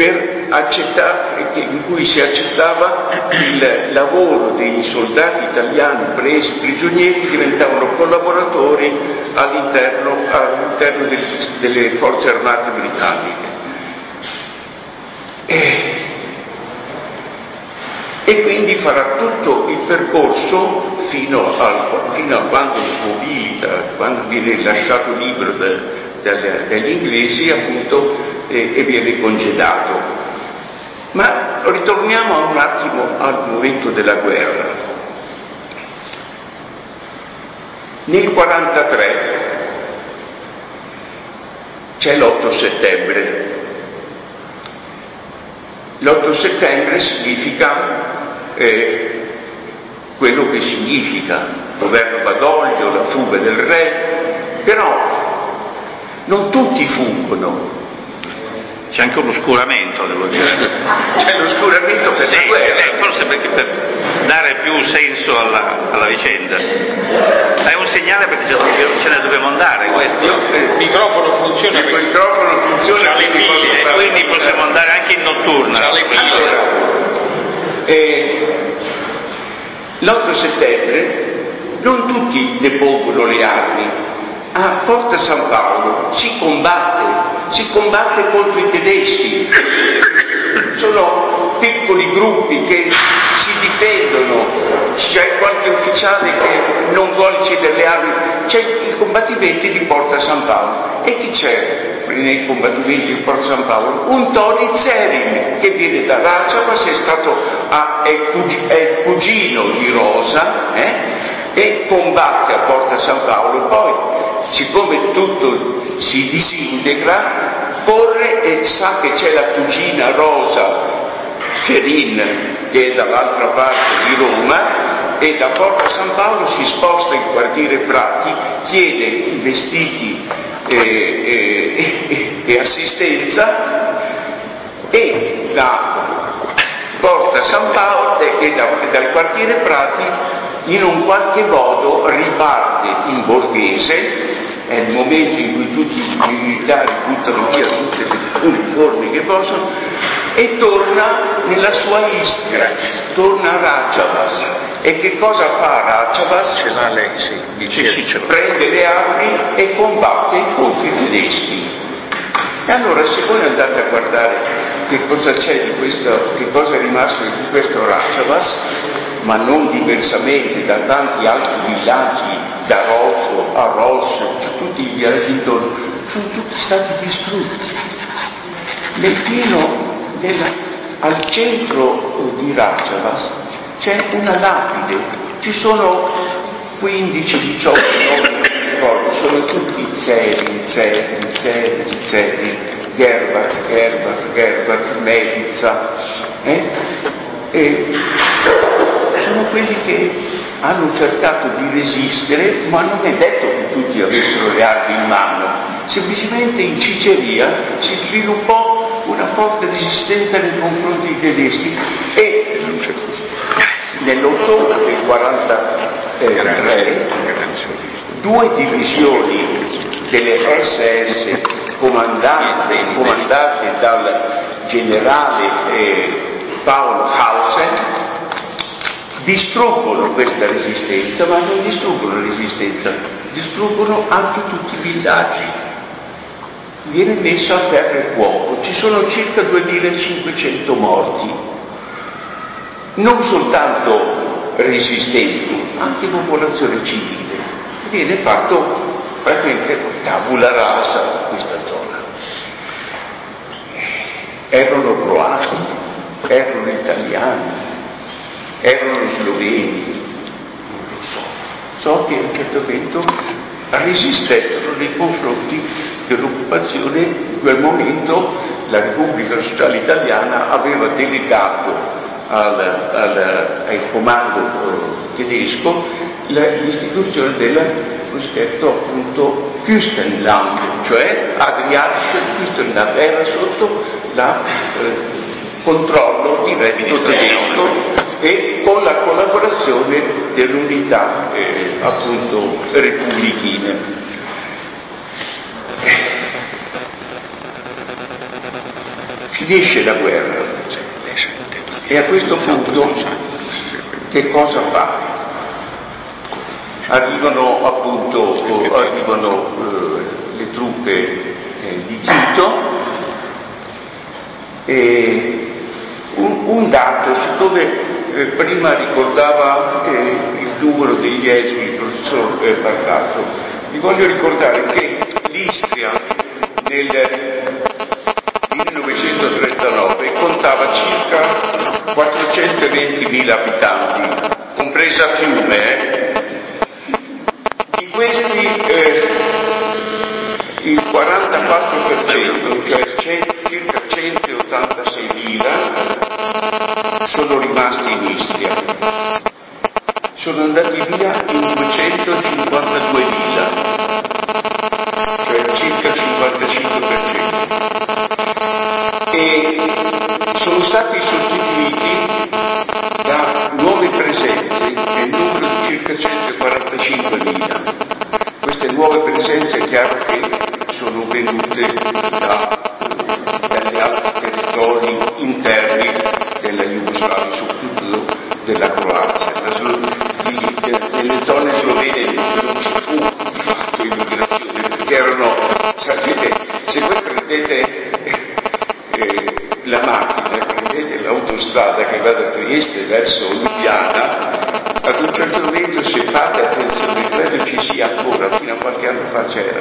in cui si accettava il lavoro dei soldati italiani presi prigionieri, diventavano collaboratori all'interno delle forze armate britanniche. e quindi farà tutto il percorso fino a quando mobilita, quando viene lasciato libero dagli inglesi, appunto, e viene congedato. Ma ritorniamo un attimo al momento della guerra. Nel 1943 c'è l'8 settembre. L'8 settembre significa quello che significa, governo Badoglio, la fuga del re, però non tutti fuggono. C'è anche un oscuramento, devo dire. C'è l'oscuramento per la guerra. Forse perché per dare più senso alla vicenda. È un segnale perché ce ne dobbiamo andare, questo. Il microfono funziona. Il microfono funziona, quindi possiamo andare anche in notturna. L'8 settembre non tutti depongono le armi. A Porta San Paolo si combatte contro i tedeschi. Sono piccoli gruppi che si difendono, c'è qualche ufficiale che non vuole cedere le armi, c'è i combattimenti di Porta San Paolo. E chi c'è nei combattimenti di Porta San Paolo? Un Tony Zerin che viene da Ratchabas, è il cugino di Rosa, e combatte a Porta San Paolo. Poi, siccome tutto si disintegra, corre e sa che c'è la cugina Rosa Zerin che è dall'altra parte di Roma, e da Porta San Paolo si sposta in quartiere Prati, chiede i vestiti e assistenza, e da Porta San Paolo e dal quartiere Prati in un qualche modo riparte in Borghese. È il momento in cui tutti i militari buttano via tutte le uniformi che possono e torna nella sua Istria, torna a Ratchabas. E che cosa fa Ratchabas? Ce l'ha lei, sì. Prende le armi e combatte contro i tedeschi. E allora, se voi andate a guardare che cosa c'è di questo, che cosa è rimasto di questo Ratchabas, ma non diversamente da tanti altri villaggi, da Rosso a Rosso, cioè tutti i villaggi intorno, sono tutti stati distrutti. Nel pieno, al centro di Ratchabas c'è una lapide, ci sono 15-18 nomi, sono tutti Zerin, Gerbaz, Mevica, e sono quelli che hanno cercato di resistere, ma non è detto che tutti avessero le armi in mano. Semplicemente in Ciceria si sviluppò una forte resistenza nei confronti dei tedeschi, e nell'ottobre del 1943 2 divisioni delle SS comandate dal generale Paul Hausen distruggono questa resistenza, ma non distruggono la resistenza, distruggono anche tutti i villaggi. Viene messo a terra il fuoco, ci sono circa 2500 morti, non soltanto resistenti, anche popolazione civile. Viene fatto praticamente tabula rasa questa zona. Erano croati, erano italiani, erano sloveni, non lo so. So che a un certo momento resistettero nei confronti dell'occupazione. In quel momento la Repubblica Sociale Italiana aveva delegato al comando tedesco l'istituzione del cosiddetto appunto Küstenland, cioè Adriatico di Küstenland, era sotto la controllo diretto tedesco e con la collaborazione dell'unità appunto repubblichina. Finisce la guerra e a questo punto che cosa fa? Arrivano le truppe di Tito, e un dato, siccome prima ricordava il numero degli esuli, il professor Bardato. Vi voglio ricordare che l'Istria nel 1939 contava circa 420.000 abitanti, compresa Fiume. Di questi il 44%, cioè circa 186.000, sono rimasti in Istria. Sono andati via in 252.000, cioè circa il 55%. E sono stati sostituiti da nuove presenze nel numero di circa 145.000. Queste nuove presenze è chiaro che sono venute dagli altri territori interni della Jugoslavia, soprattutto della Croazia. Nelle zone slovene non ci fu di fatto immigrazione, perché erano, sapete, se voi prendete la macchina, prendete l'autostrada che va da Trieste verso Lubiana, ad un certo momento, se fate attenzione, credo ci sia ancora, fino a qualche anno fa c'era,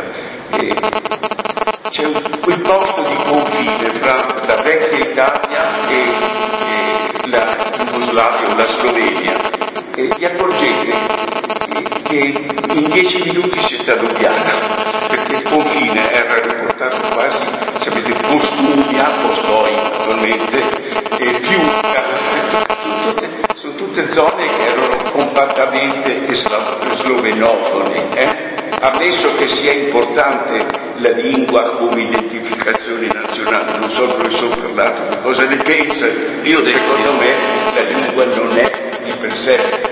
c'è quel posto di confine fra la vecchia Italia e la Jugoslavia o la Slovenia, e vi accorgete che in 10 minuti siete a Lubiana, perché il confine era riportato quasi, sapete, Postumia, Postoi attualmente, e Piuca, sono tutte zone che erano compattamente slovenofone, ammesso che sia importante la lingua come identificazione nazionale. Non so il professor Bardato che cosa ne pensa. Io, secondo me, la lingua non è di per sé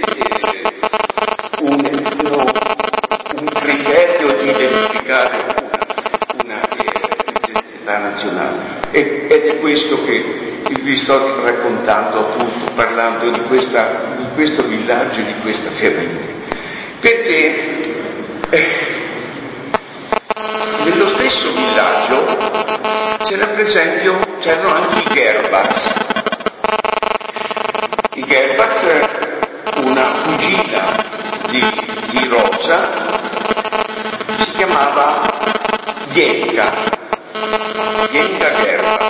un criterio di identificare una identità nazionale, ed è questo che vi sto raccontando, appunto, parlando di questo villaggio, di questa Fiamme, perché nello stesso villaggio c'erano anche i Gerbats. I Gerbats, una cugina di Rosa, si chiamava Jenka Gerbat.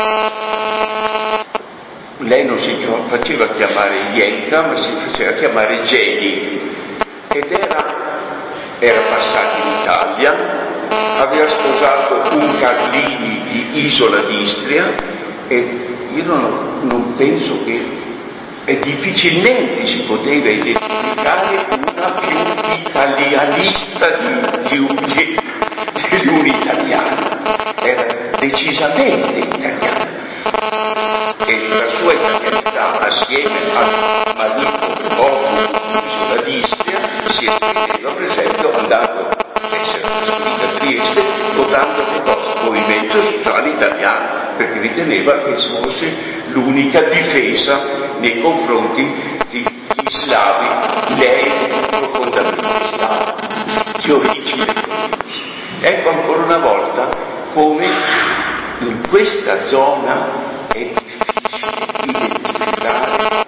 Lei non si faceva chiamare Jenka, ma si faceva chiamare Jenny, ed era passata in Italia, aveva sposato un Carlini di Isola d'Istria, e io non penso che difficilmente si poteva identificare una più italianista di un italiano. Era decisamente italiana, e la sua italianità, assieme al marito Boffo di Isola d'Istria, si esprimeva, per esempio, andando a essere trasferita a Trieste, votando il Movimento Sociale Italiano, perché riteneva che fosse l'unica difesa nei confronti degli slavi, lei profondamente slava, di origine russa. Ecco ancora una volta come in questa zona è difficile identificare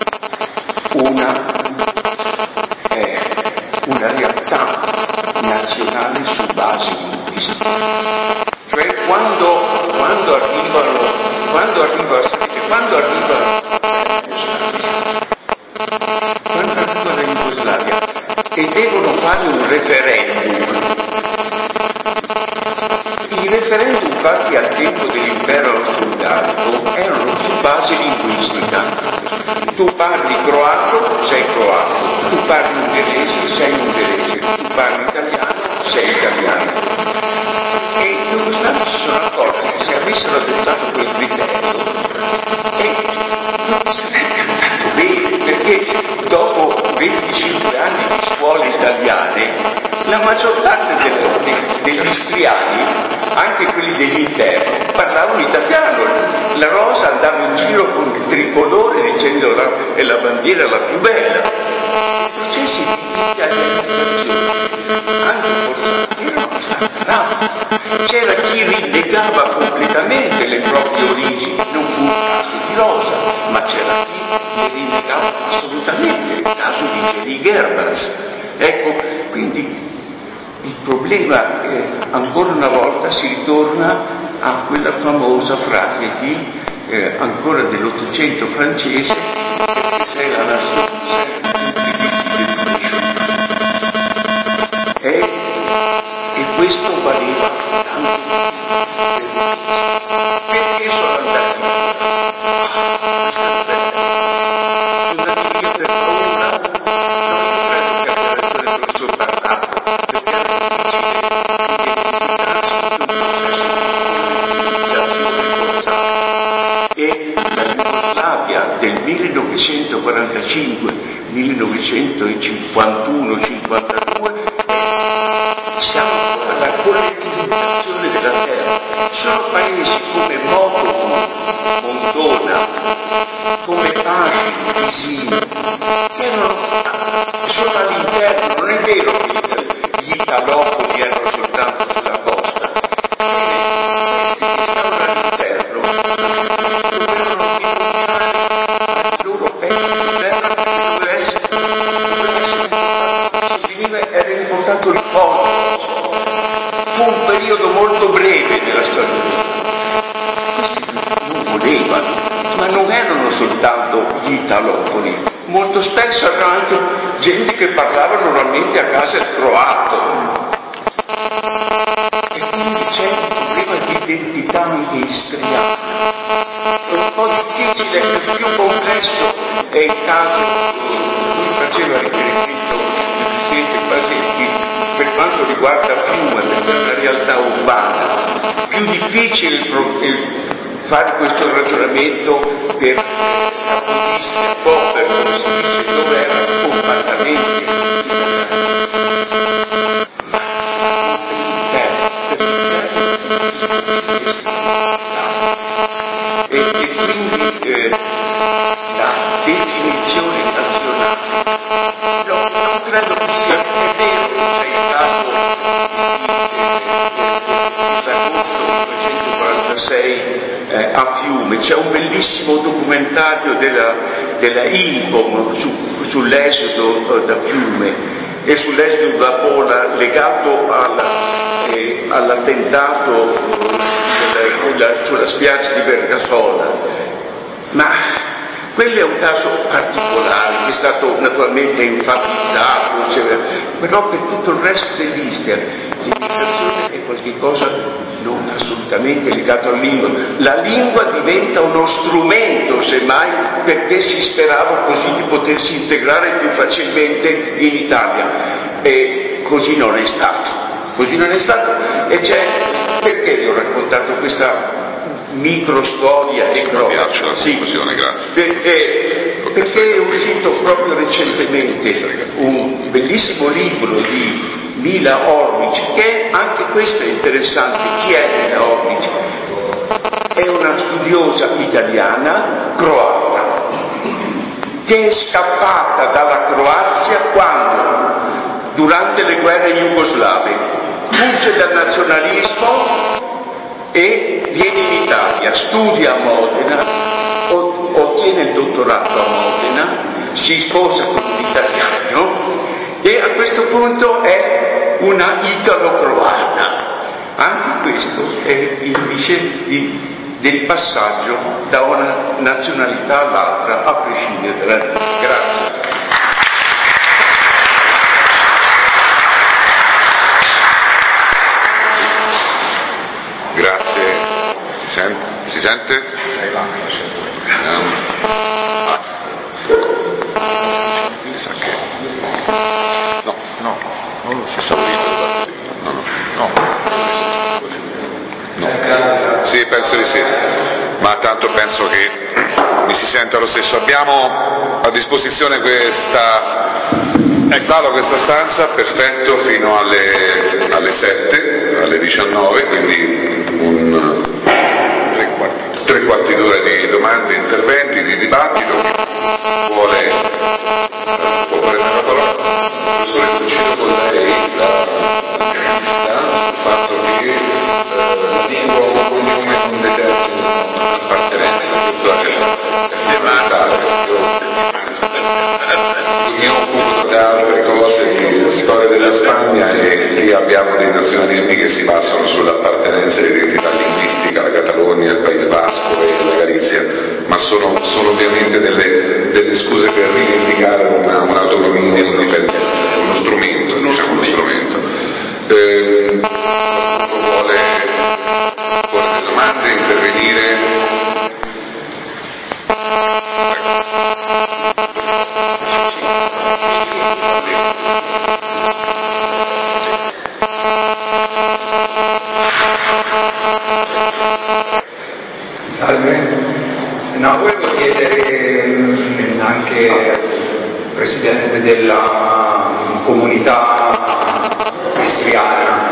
una realtà nazionale su basi linguistiche. Cioè quando arriva la Jugoslavia e devono fare un referendum. I referendum fatti al tempo dell'impero austro-ungarico erano su base linguistica. Tu parli croato, sei croato; tu parli ungherese, sei ungherese; tu parli italiano, sei italiano. E i jugoslavi si sono accorti che se avessero adottato quel criterio non sarebbe andato bene, perché dopo 25 anni di scuole italiane la maggior parte degli istriani, anche quelli dell'interno, parlavano italiano. La Rosa andava in giro con il tricolore dicendo è la bandiera la più bella. I processi di italianizzazione, anche forzati, erano abbastanza rapidi. C'era chi rinnegava completamente le proprie origini, non fu il caso di Rosa, ma c'era chi le rinnegava Gerbas. Ecco, quindi il problema ancora una volta si ritorna a quella famosa frase ancora dell'Ottocento francese, che sei la nazione e questo valeva tanto. Perché sono andati via per paura? Non credo che abbia ragione il professor Barnato, perché era difficile e la Jugoslavia del 1945-1951-52 siamo alla collettivizzazione della terra. Sono paesi come Motobu, Montona, come Pagi, Pisino, che sono all'interno. Non è vero che gli italofoni erano soltanto sulla costa. Questi che stavano all'interno dovevano rinunciare ai loro pezzi di terra che doveva essere era riportato il fondo. Fu un periodo molto breve nella storia dell'Italia. Questi non volevano, ma non erano soltanto gli italofoni, molto spesso erano anche gente che parlava normalmente a casa il croato. E quindi c'è un problema di identità anche istriana. È un po' difficile, è più complesso, è il caso, lui faceva riferimento al presidente Basecchi per quanto riguarda Fiume, perché è una realtà urbana. Più difficile fare questo ragionamento per Capodistria, Popper, come si dice, dove era completamente e quindi la definizione nazionale non credo che sia vero, c'è il caso dell'agosto 1946 a Fiume, c'è un bellissimo documentario della Infom sull'esodo da Fiume e sull'esodo da Pola legato all'attentato sulla spiaggia di Vergasola, ma quello è un caso particolare che è stato naturalmente enfatizzato, però per tutto il resto dell'Istria l'immigrazione è qualcosa non assolutamente legato alla lingua. La lingua diventa uno strumento, semmai, perché si sperava così di potersi integrare più facilmente in Italia, e così non è stato. E perché vi ho raccontato questa microstoria e cronaca? Perché è uscito proprio recentemente un bellissimo libro di Mila Orlić, che anche questo è interessante. Chi è Mila Orlić? È una studiosa italiana croata che è scappata dalla Croazia quando, durante le guerre jugoslave, fugge dal nazionalismo e viene in Italia, studia a Modena, ottiene il dottorato a Modena, si sposa con un italiano e a questo punto è una italo-croata. Anche questo è indice del passaggio da una nazionalità all'altra, a prescindere dalla lingua. Grazie. Grazie. Si sente? Mi sa che... No, non lo so. No. Sì, penso di sì. Ma tanto penso che mi si senta lo stesso. Abbiamo a disposizione questa stanza, perfetto, fino alle 7, alle 19, quindi tre quarti d'ora di domande, interventi, di dibattito. Può prendere la parola. Professore, coincido con lei sul fatto che la lingua o un cognome non determina l'appartenenza. Questo è fondamentale. Io mi occupo da Spagna e lì abbiamo dei nazionalismi che si basano sull'appartenenza e l'identità linguistica, la Catalogna, il País Vasco e la Galizia, ma sono ovviamente delle scuse per rivendicare un'autonomia e un'indipendenza, è uno strumento, diciamo uno strumento. Vuole porre delle domande, intervenire? Salve, no, volevo chiedere anche al Presidente della comunità istriana,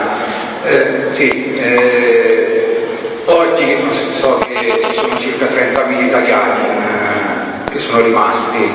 oggi so che ci sono circa 30.000 italiani che sono rimasti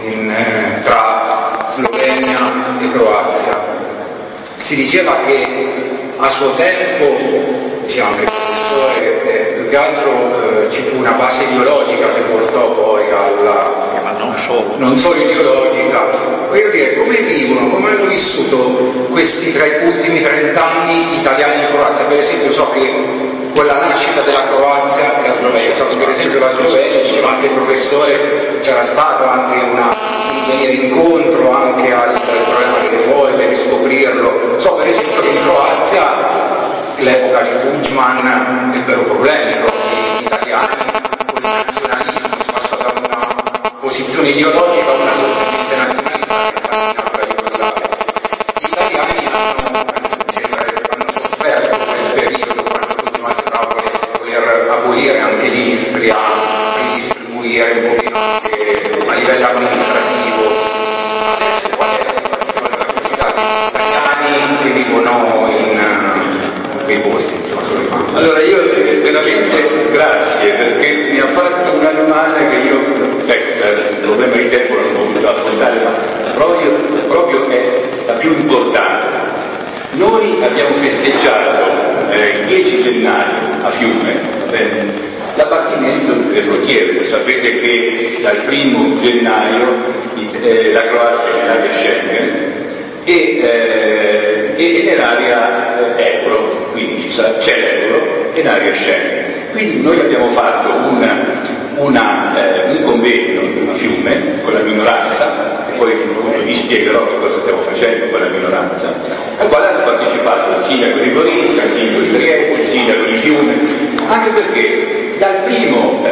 tra Slovenia e Croazia. Si diceva che a suo tempo, diciamo anche il professore, più che altro ci fu una base ideologica che portò poi Ma non non solo ideologica, voglio dire, come vivono, come hanno vissuto questi ultimi 30 anni italiani in Croazia? Per esempio so che con la nascita della Croazia e la Slovenia, so che per esempio la Slovenia, diceva anche il professore, c'era stato anche un venire incontro anche al problema delle folle, di scoprirlo. So per esempio che in Croazia, l'epoca di Tudjman, ebbero problemi proprio gli italiani con il nazionalismo, si passò da una posizione ideologica a una fortemente nazionalista che fascina la Jugoslavia. Gli italiani hanno sofferto quel periodo quando Tudjman sembrava voler abolire anche l'Istria, ridistribuire un pochino anche a livello amministrativo. Adesso qual è la situazione, la capacità degli italiani che vivono in quei posti, insomma, sulle mani? Allora io veramente grazie, perché mi ha fatto una domanda che io, per il problema di tempo non ho voluto affrontare, ma proprio è la più importante. Noi abbiamo festeggiato il 10 gennaio a Fiume l'abbattimento delle frontiere. Sapete che dal 1 gennaio la Croazia è nell'area Schengen e nell'area euro, quindi c'è l'euro e l'area Schengen. Quindi noi abbiamo fatto un convegno a Fiume con la minoranza, e poi vi spiegherò che cosa stiamo facendo con la minoranza, al quale hanno partecipato il sindaco di Gorizia, il sindaco di Trieste, il sindaco di Fiume, anche perché dal primo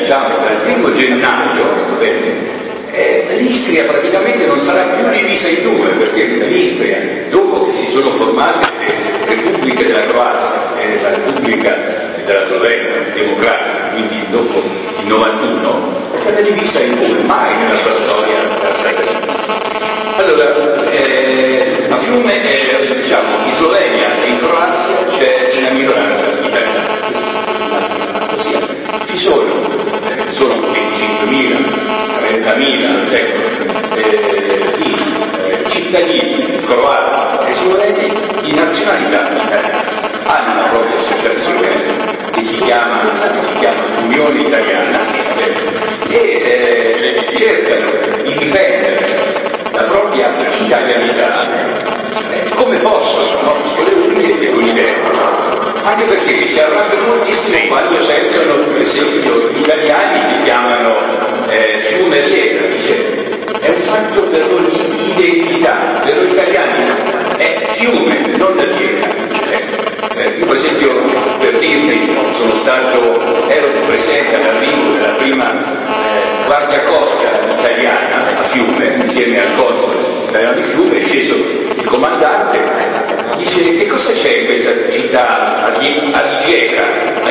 gennaio l'Istria praticamente non sarà più divisa in due, perché l'Istria, dopo che si sono formate le repubbliche della Croazia e la Repubblica della Slovenia democratica, quindi dopo il 91, è stata divisa in due, mai nella sua storia era stata divisa. Allora, a Fiume, in Slovenia e in Croazia c'è una minoranza italiana. Ci sono 25.000, 30.000 cittadini croati e sloveni di nazionalità italiana. Hanno una propria associazione che si chiama Unione Italiana e cercano di difendere la propria italianità come possono, no? Con le unghie e con i denti. Anche perché ci si arrabbia moltissimo quando sentono, per esempio, gli italiani che chiamano Fiume Lieta, dice è un fatto per noi di identità, per noi italiani è Fiume, non Lieta. Io per esempio, per dirvi, ero presente all'arrivo della prima guardia costa italiana a Fiume, insieme al console italiano di Fiume, è sceso il comandante, dice che cosa c'è in questa città Aligeca.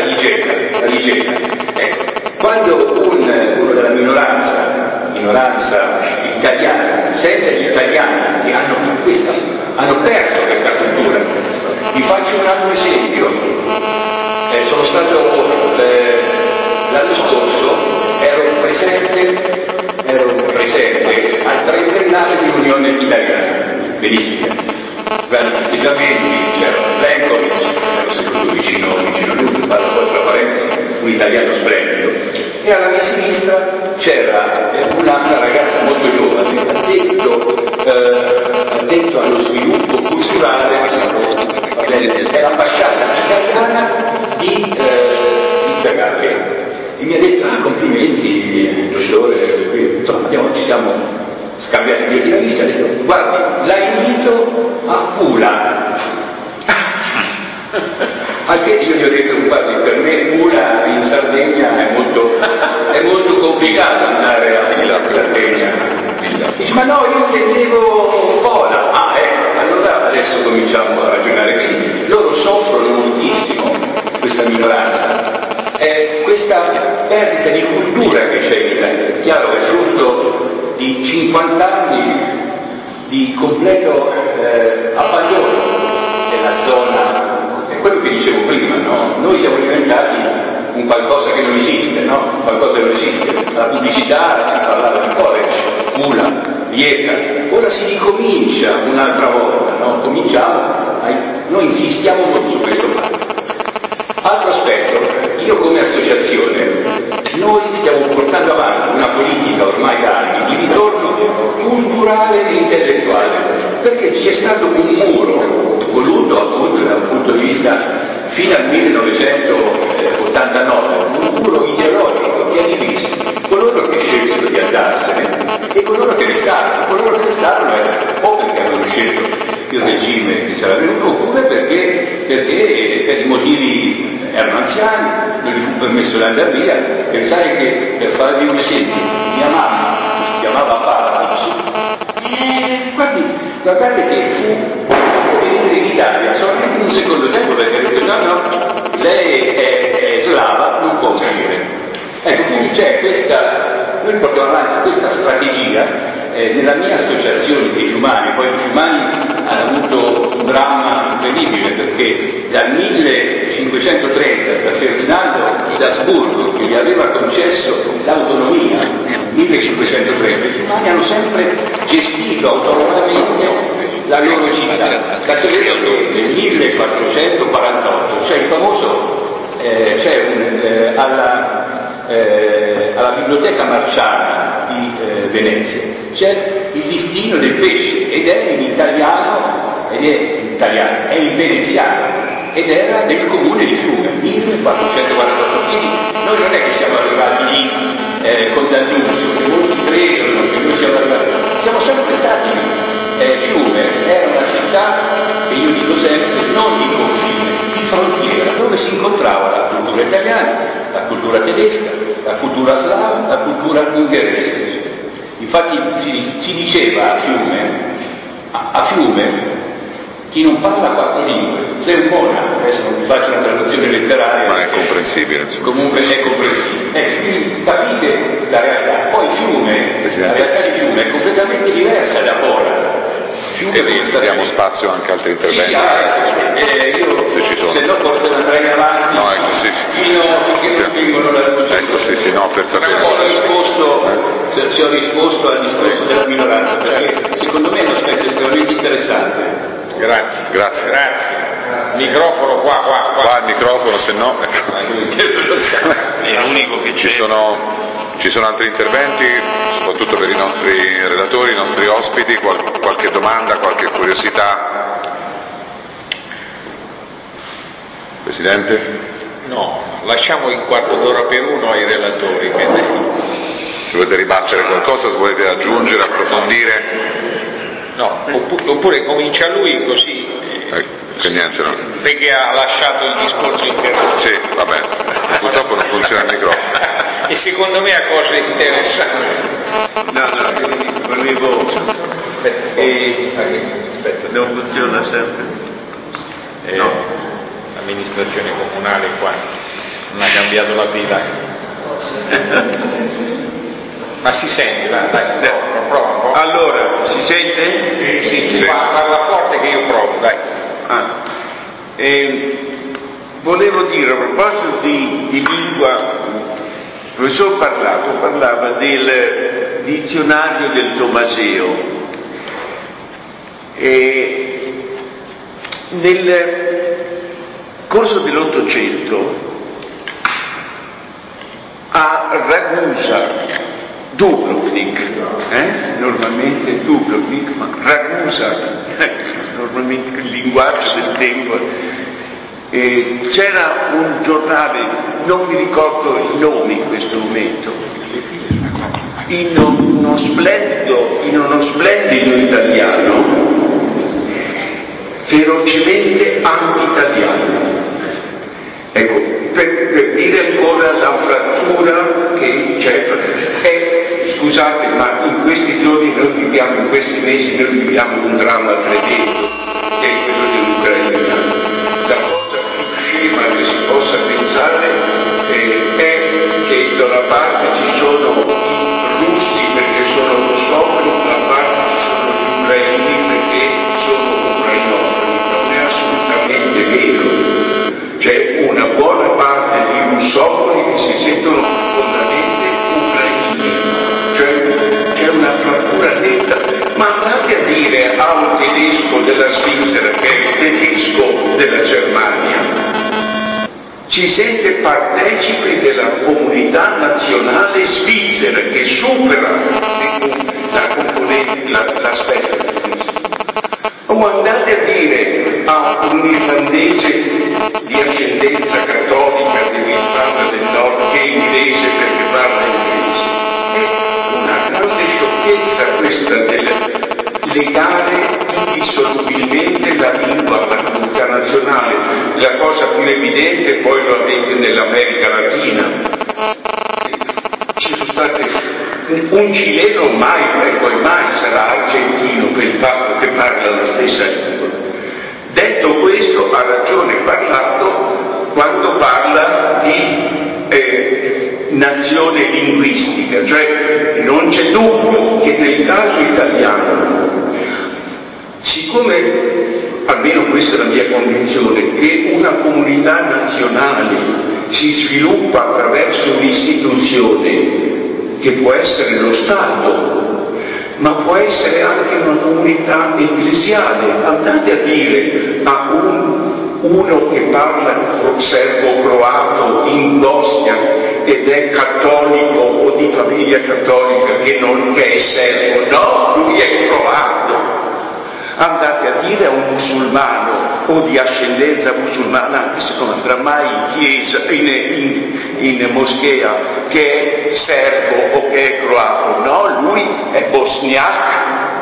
Quando uno della minoranza italiana sente gli italiani che hanno perso questa cultura. Vi faccio un altro esempio. Sono stato l'anno scorso, ero presente al trentennale di Unione Italiana, benissimo. Grandi festeggiamenti, c'era Plenković, ero seduto vicino a lui, parlo poi tra parentesi, un italiano splendido, e alla mia sinistra c'era una ragazza molto giovane, addetto allo sviluppo culturale è l'ambasciata italiana di Zagabria. E mi ha detto, complimenti, dottore, insomma, ci siamo scambiati di vista, ha detto, guardi, la invito a Pula. Anche io gli ho detto, guardi, per me Pula in Sardegna è molto complicato andare a Sardegna. Dice, ma no, io intendevo Pola. Ecco, allora adesso cominciamo a ragionare. Quindi loro soffrono moltissimo, questa minoranza. Questa perdita di cultura che c'è in Italia, è chiaro che è frutto di 50 anni di completo abbandono della zona, è quello che dicevo prima, no? Noi siamo diventati un qualcosa che non esiste, no? Qualcosa che non esiste. La pubblicità si parlava di college, Pula, Vieta, ora si ricomincia un'altra volta, no? Noi insistiamo molto su questo fatto. Altro aspetto, io come associazione, noi stiamo portando avanti una politica ormai da anni di ritorno culturale e intellettuale, perché c'è stato un muro voluto appunto dal punto di vista fino al 1989, un muro ideologico che ha diviso coloro che scelsero di andarsene e coloro che restarono. Coloro che restarono o perché avevano scelto il regime che c'era venuto, oppure perché per i motivi erano anziani, non gli fu permesso di andare via. Pensare che, per farvi un esempio, mia mamma si chiamava Paradiso, guardate che fu venire in Italia solamente in un secondo tempo, perché ha detto no, lei è slava, non può uscire. Ecco, quindi c'è noi portiamo avanti questa strategia. Nella mia associazione dei Fiumani, poi i Fiumani hanno avuto un dramma incredibile, perché dal 1530 da Ferdinando di Asburgo, che gli aveva concesso l'autonomia, nel 1530, i Fiumani hanno sempre gestito autonomamente la loro città. Tanto è vero che nel 1448 c'è il famoso, alla Biblioteca Marciana di Venezia c'è il listino del pesce ed è in italiano, è in veneziano, ed era del comune di Fiume, 1448. Quindi noi non è che siamo arrivati lì con D'Annunzio, che molti credono che noi siamo arrivati, siamo sempre stati lì. Fiume era una città, che io dico sempre, non di confine, di frontiera, dove si incontrava la cultura italiana, la cultura tedesca, la cultura slava, la cultura ungherese. Infatti si diceva a Fiume, chi non parla 4 lingue, zeumona, adesso non vi faccio una traduzione letteraria, ma è comprensibile. Comunque è comprensibile. Quindi capite la realtà. Poi Fiume, la realtà di Fiume è completamente diversa da Pola. Diamo spazio anche a altri interventi. Io se ci sono. Se no andrei avanti fino a che non spingono la luce. Per sapere. Se ho risposto al discorso della minoranza, perché secondo me è un aspetto estremamente interessante. Grazie. Microfono qua. Qua il microfono, se no. È l'unico che c'è. Ci sono altri interventi, soprattutto per i nostri relatori, i nostri ospiti, qualche domanda, qualche curiosità? Presidente? No, lasciamo il quarto d'ora per uno ai relatori. Se volete ribattere qualcosa, se volete aggiungere, approfondire? No, oppure comincia lui così. Niente, no. Perché ha lasciato il discorso interrotto. Sì, va bene. Purtroppo non funziona il microfono. E secondo me ha cose interessanti. No, volevo. Non funziona sempre. No. L'amministrazione comunale qua non ha cambiato la pila. Ma si sente, dai, prova un po'. Allora, si sente? Sì. Parla forte che io provo, dai. Volevo dire, a proposito di lingua, il professor parlava del dizionario del Tomaseo. Nel corso dell'Ottocento a Ragusa, Dubrovnik, normalmente Dubrovnik, ma Ragusa, normalmente il linguaggio del tempo. C'era un giornale, non mi ricordo il nome in questo momento, in uno splendido italiano, ferocemente anti-italiano. Ecco, per dire ancora la frattura che c'è. Scusate, ma in questi giorni in questi mesi noi viviamo un dramma tremendo, che è quello dell'Ucraina. La cosa più scema che si possa pensare è che da una parte ci sono i russi perché sono russofoni, da una parte ci sono gli ucraini perché sono ucrainofoni. Non è assolutamente vero. C'è una buona parte di russofoni che si sentono profondamente ucraini, cioè c'è una frattura netta. Ma andate a dire a un tedesco della Svizzera che è il tedesco della Germania, si sente partecipe della comunità nazionale svizzera che supera l'aspetto tedesco. O andate a dire a un irlandese di ascendenza cattolica dell'Irlanda del Nord che è inglese perché parla inglese. È una grande sciocchezza questa del legare indissolubilmente la lingua alla comunità nazionale. La cosa più evidente poi lo avete nell'America Latina. Ci sono state un cileno mai e poi mai sarà argentino per il fatto che parla la stessa lingua. Detto questo, ha ragione parlato quando parla di nazione linguistica, cioè non c'è dubbio che nel caso italiano, siccome, almeno questa è la mia convinzione, che una comunità nazionale si sviluppa attraverso un'istituzione che può essere lo Stato, ma può essere anche una comunità ecclesiale. Andate a dire a uno che parla serbo-croato in Bosnia ed è cattolico o di famiglia cattolica che è serbo, no, lui è croato. Andate a dire a un musulmano o di ascendenza musulmana, anche se non andrà mai in chiesa, in moschea, che è serbo o che è croato, no, lui è bosniaco.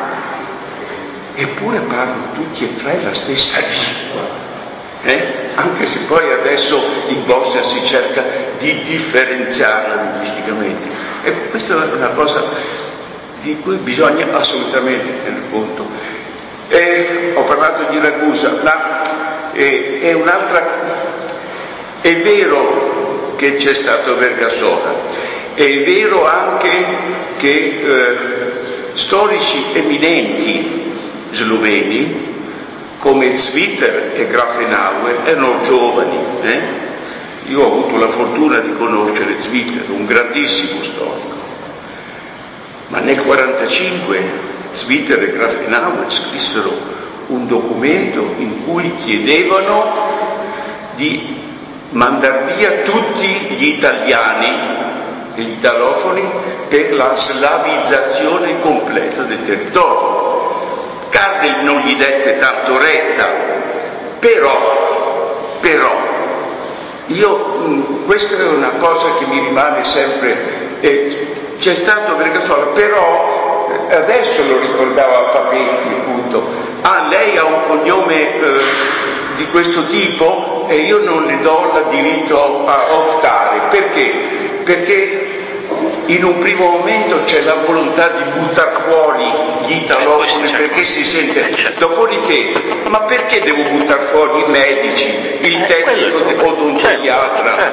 Eppure parlano tutti e tre la stessa lingua. Anche se poi adesso in Bosnia si cerca di differenziarla linguisticamente. E questa è una cosa di cui bisogna assolutamente tener conto. Ho parlato di Ragusa, è un'altra. È vero che c'è stato Vergassola, è vero anche che storici eminenti sloveni come Zviter e Grafenauer erano giovani. Io ho avuto la fortuna di conoscere Zviter, un grandissimo storico, ma nel 1945 Zviter e Grafenauer scrissero un documento in cui chiedevano di mandar via tutti gli italiani, gli italofoni, per la slavizzazione completa del territorio. Cardel non gli dette tanto retta, però questa è una cosa che mi rimane sempre. C'è stato Vergassola, però adesso lo ricordava Papetti, appunto. Lei ha un cognome di questo tipo e io non le do il diritto a optare. Perché? Perché in un primo momento c'è la volontà di buttar fuori gli italofoni perché si sente, dopodiché, ma perché devo buttar fuori i medici, il tecnico odontoiatra,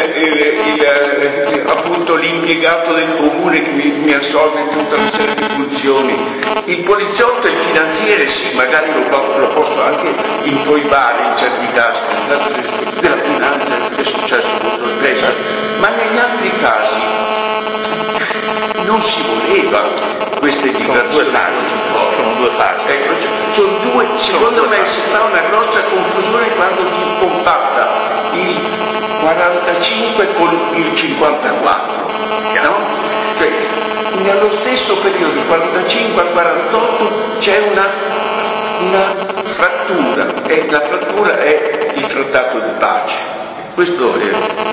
appunto l'impiegato del comune che mi assolve tutta una serie di funzioni, il poliziotto e il finanziere sì, magari lo posso anche infoibare in certi casi, della finanza è successo molto spesso, ma negli altri casi non si voleva queste indicazioni. Sono due fasi. Secondo me si fa una grossa confusione quando si compatta il 45 con il 54, no? Cioè, nello stesso periodo, 45 al 48, c'è una la frattura è il trattato di pace. Questo è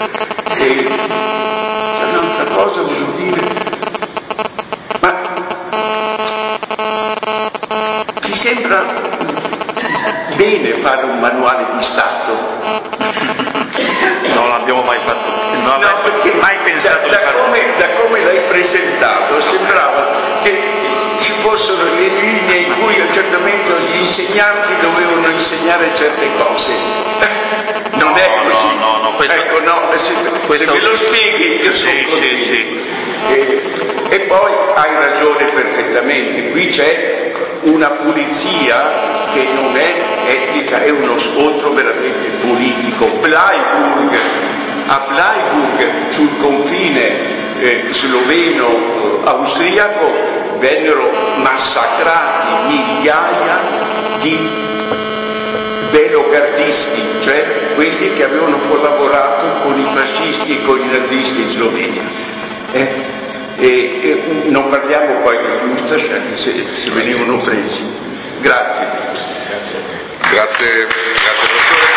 un'altra cosa, voglio dire, ma ti sembra bene fare un manuale di Stato? Non l'abbiamo mai fatto, non No, perché mai pensato da come l'hai presentato sembrava che ci fossero le linee in cui a un certo momento gli insegnanti dovevano insegnare certe cose. Non è così. No, questo, ecco, no, se me lo spieghi io sono contento. Sì. E poi hai ragione perfettamente, qui c'è una pulizia che non è etnica, è uno scontro veramente politico. A Bleiburg, sul confine sloveno-austriaco, vennero massacrati migliaia di velogardisti, cioè quelli che avevano collaborato con i fascisti e con i nazisti in Slovenia. E non parliamo poi di Ustaš, anche se venivano presi. Grazie. Grazie professore.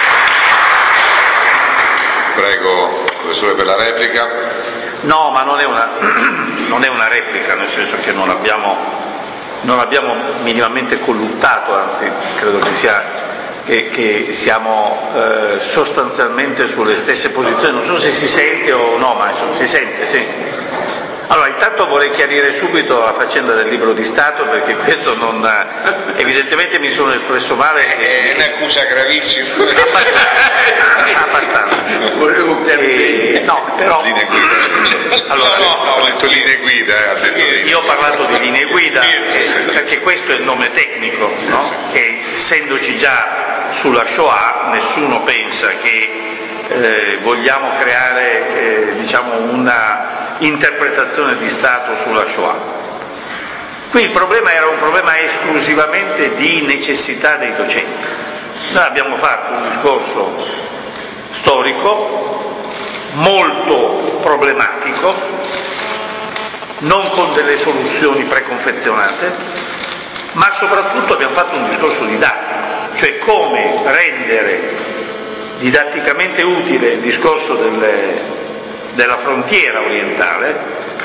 Prego professore per la replica. No, ma non è una replica, nel senso che non abbiamo minimamente colluttato, anzi credo che siamo sostanzialmente sulle stesse posizioni. Non so se si sente o no, ma insomma, si sente, sì. Allora, intanto vorrei chiarire subito la faccenda del libro di Stato, perché questo evidentemente mi sono espresso male. È un'accusa gravissima. Abbastanza. Volevo chiarire. No, però. Linee guida. Allora, ho detto linee guida, ha detto io ho parlato di linee guida, Sì. perché questo è il nome tecnico, no? E essendoci già sulla Shoah, nessuno pensa che vogliamo creare una interpretazione di Stato sulla Shoah. Qui il problema era un problema esclusivamente di necessità dei docenti. Noi abbiamo fatto un discorso storico molto problematico, non con delle soluzioni preconfezionate, ma soprattutto abbiamo fatto un discorso didattico, cioè come rendere didatticamente utile il discorso della frontiera orientale,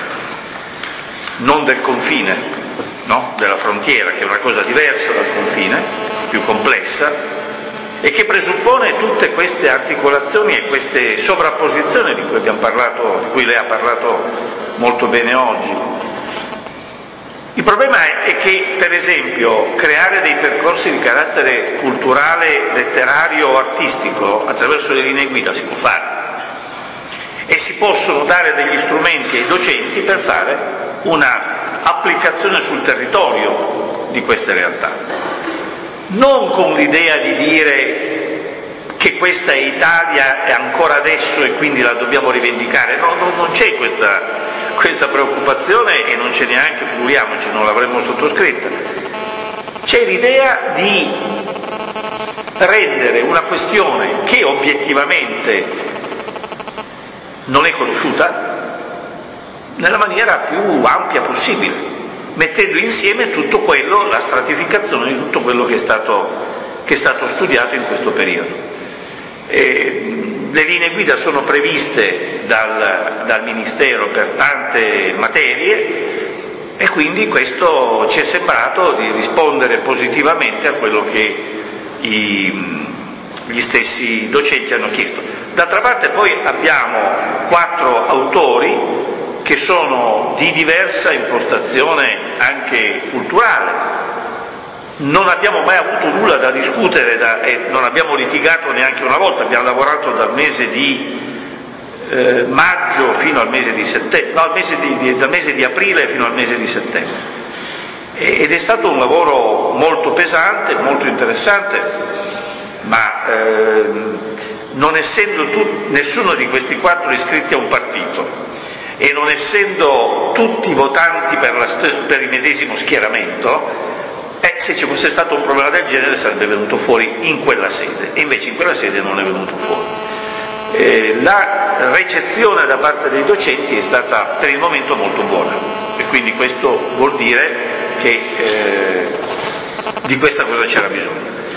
non del confine, no? Della frontiera, che è una cosa diversa dal confine, più complessa, e che presuppone tutte queste articolazioni e queste sovrapposizioni di cui lei ha parlato molto bene oggi. Il problema è che, per esempio, creare dei percorsi di carattere culturale, letterario o artistico attraverso le linee guida si può fare, e si possono dare degli strumenti ai docenti per fare una applicazione sul territorio di queste realtà, non con l'idea di dire che questa è Italia e ancora adesso e quindi la dobbiamo rivendicare. No, non c'è questa preoccupazione e non c'è neanche, figuriamoci, non l'avremmo sottoscritta. C'è l'idea di rendere una questione che obiettivamente non è conosciuta nella maniera più ampia possibile, mettendo insieme tutto quello, la stratificazione di tutto quello che è stato studiato in questo periodo. Le linee guida sono previste dal Ministero per tante materie e quindi questo ci è sembrato di rispondere positivamente a quello che gli stessi docenti hanno chiesto. D'altra parte poi abbiamo 4 autori che sono di diversa impostazione anche culturale. Non abbiamo mai avuto nulla da discutere e non abbiamo litigato neanche una volta, abbiamo lavorato dal mese di maggio fino al mese di settembre, dal mese di aprile fino al mese di settembre. Ed è stato un lavoro molto pesante, molto interessante, ma non essendo nessuno di questi 4 iscritti a un partito e non essendo tutti votanti per il medesimo schieramento, se ci fosse stato un problema del genere sarebbe venuto fuori in quella sede, e invece in quella sede non è venuto fuori. La ricezione da parte dei docenti è stata per il momento molto buona, e quindi questo vuol dire che di questa cosa c'era bisogno.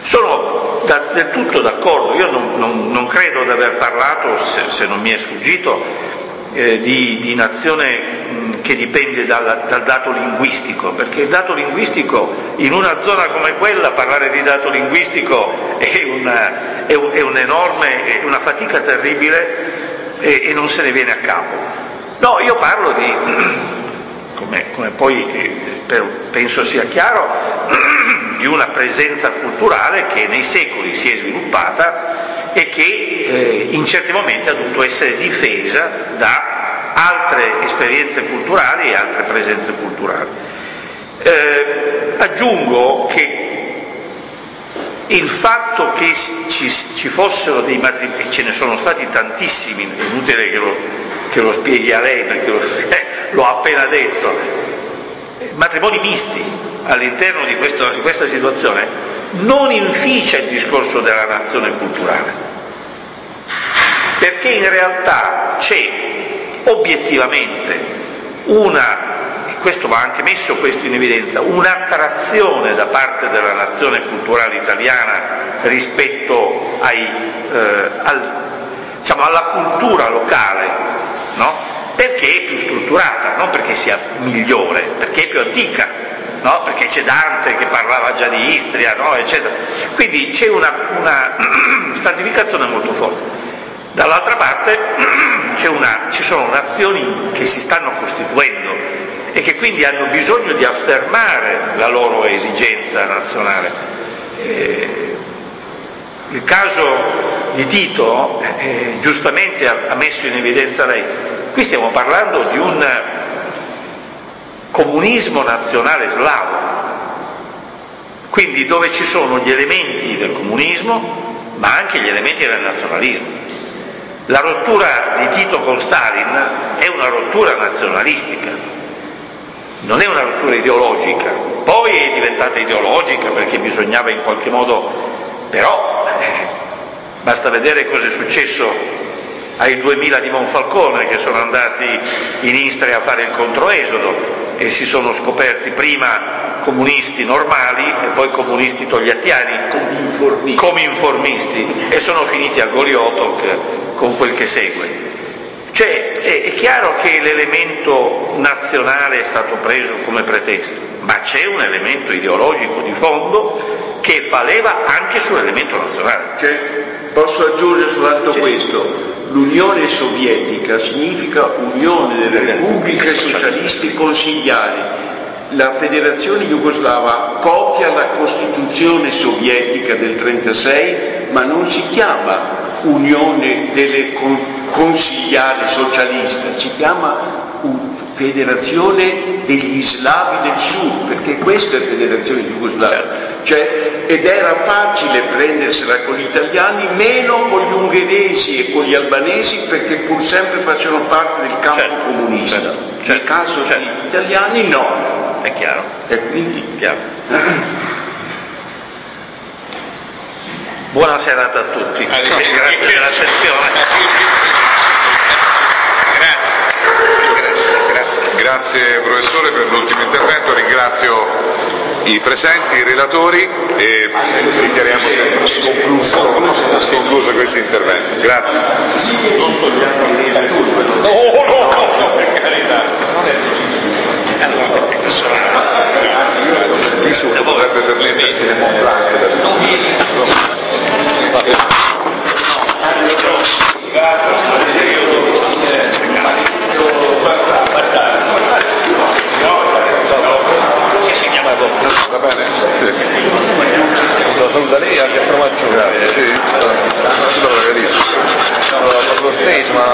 Sono del tutto d'accordo, io non credo di aver parlato, se non mi è sfuggito, di nazione che dipende dal dato linguistico, perché il dato linguistico in una zona come quella, parlare di dato linguistico è una fatica terribile e non se ne viene a capo. No, io parlo di, come poi penso sia chiaro, di una presenza culturale che nei secoli si è sviluppata e che in certi momenti ha dovuto essere difesa da altre esperienze culturali e altre presenze culturali. Aggiungo che il fatto che ci fossero dei matrimoni, e ce ne sono stati tantissimi, è inutile che lo spieghi a lei perché l'ho appena detto, matrimoni misti all'interno di questa situazione, non inficia il discorso della nazione culturale, perché in realtà c'è obiettivamente e questo va anche messo in evidenza, un'attrazione da parte della nazione culturale italiana rispetto alla cultura locale, no? Perché è più strutturata, non perché sia migliore, perché è più antica, no? Perché c'è Dante che parlava già di Istria, no? Eccetera. Quindi c'è una stratificazione molto forte. Dall'altra parte ci sono nazioni che si stanno costituendo e che quindi hanno bisogno di affermare la loro esigenza nazionale. Il caso di Tito, giustamente ha messo in evidenza lei, qui stiamo parlando di un comunismo nazionale slavo, quindi dove ci sono gli elementi del comunismo ma anche gli elementi del nazionalismo. La rottura di Tito con Stalin è una rottura nazionalistica, non è una rottura ideologica, poi è diventata ideologica perché bisognava in qualche modo, però basta vedere cosa è successo ai 2000 di Monfalcone che sono andati in Istria a fare il controesodo e si sono scoperti prima comunisti normali e poi comunisti togliattiani come informisti e sono finiti a Goliotok con quel che segue. Cioè è chiaro che l'elemento nazionale è stato preso come pretesto, ma c'è un elemento ideologico di fondo che fa leva anche sull'elemento nazionale. Posso aggiungere soltanto questo. L'Unione Sovietica significa Unione delle Repubbliche Socialiste Consigliari. La Federazione Jugoslava copia la Costituzione Sovietica del 1936, ma non si chiama Unione delle Consigliari Socialiste, si chiama Federazione degli Slavi del Sud, perché questa è la Federazione Jugoslava. Ed era facile prendersela con gli italiani, meno con gli ungheresi e con gli albanesi, perché pur sempre facevano parte del campo comunista. Nel caso degli italiani no. È chiaro. E quindi chiaro. Buona serata a tutti. Grazie dell'attenzione. Grazie professore per l'ultimo intervento, ringrazio i presenti, i relatori e dichiariamo concluso questo intervento. Grazie. Per carità. Potrebbe permettersi le va bene? Lo saluta lei anche a Framaccio, grazie. Sì, lo capisco. Lo stesso, ma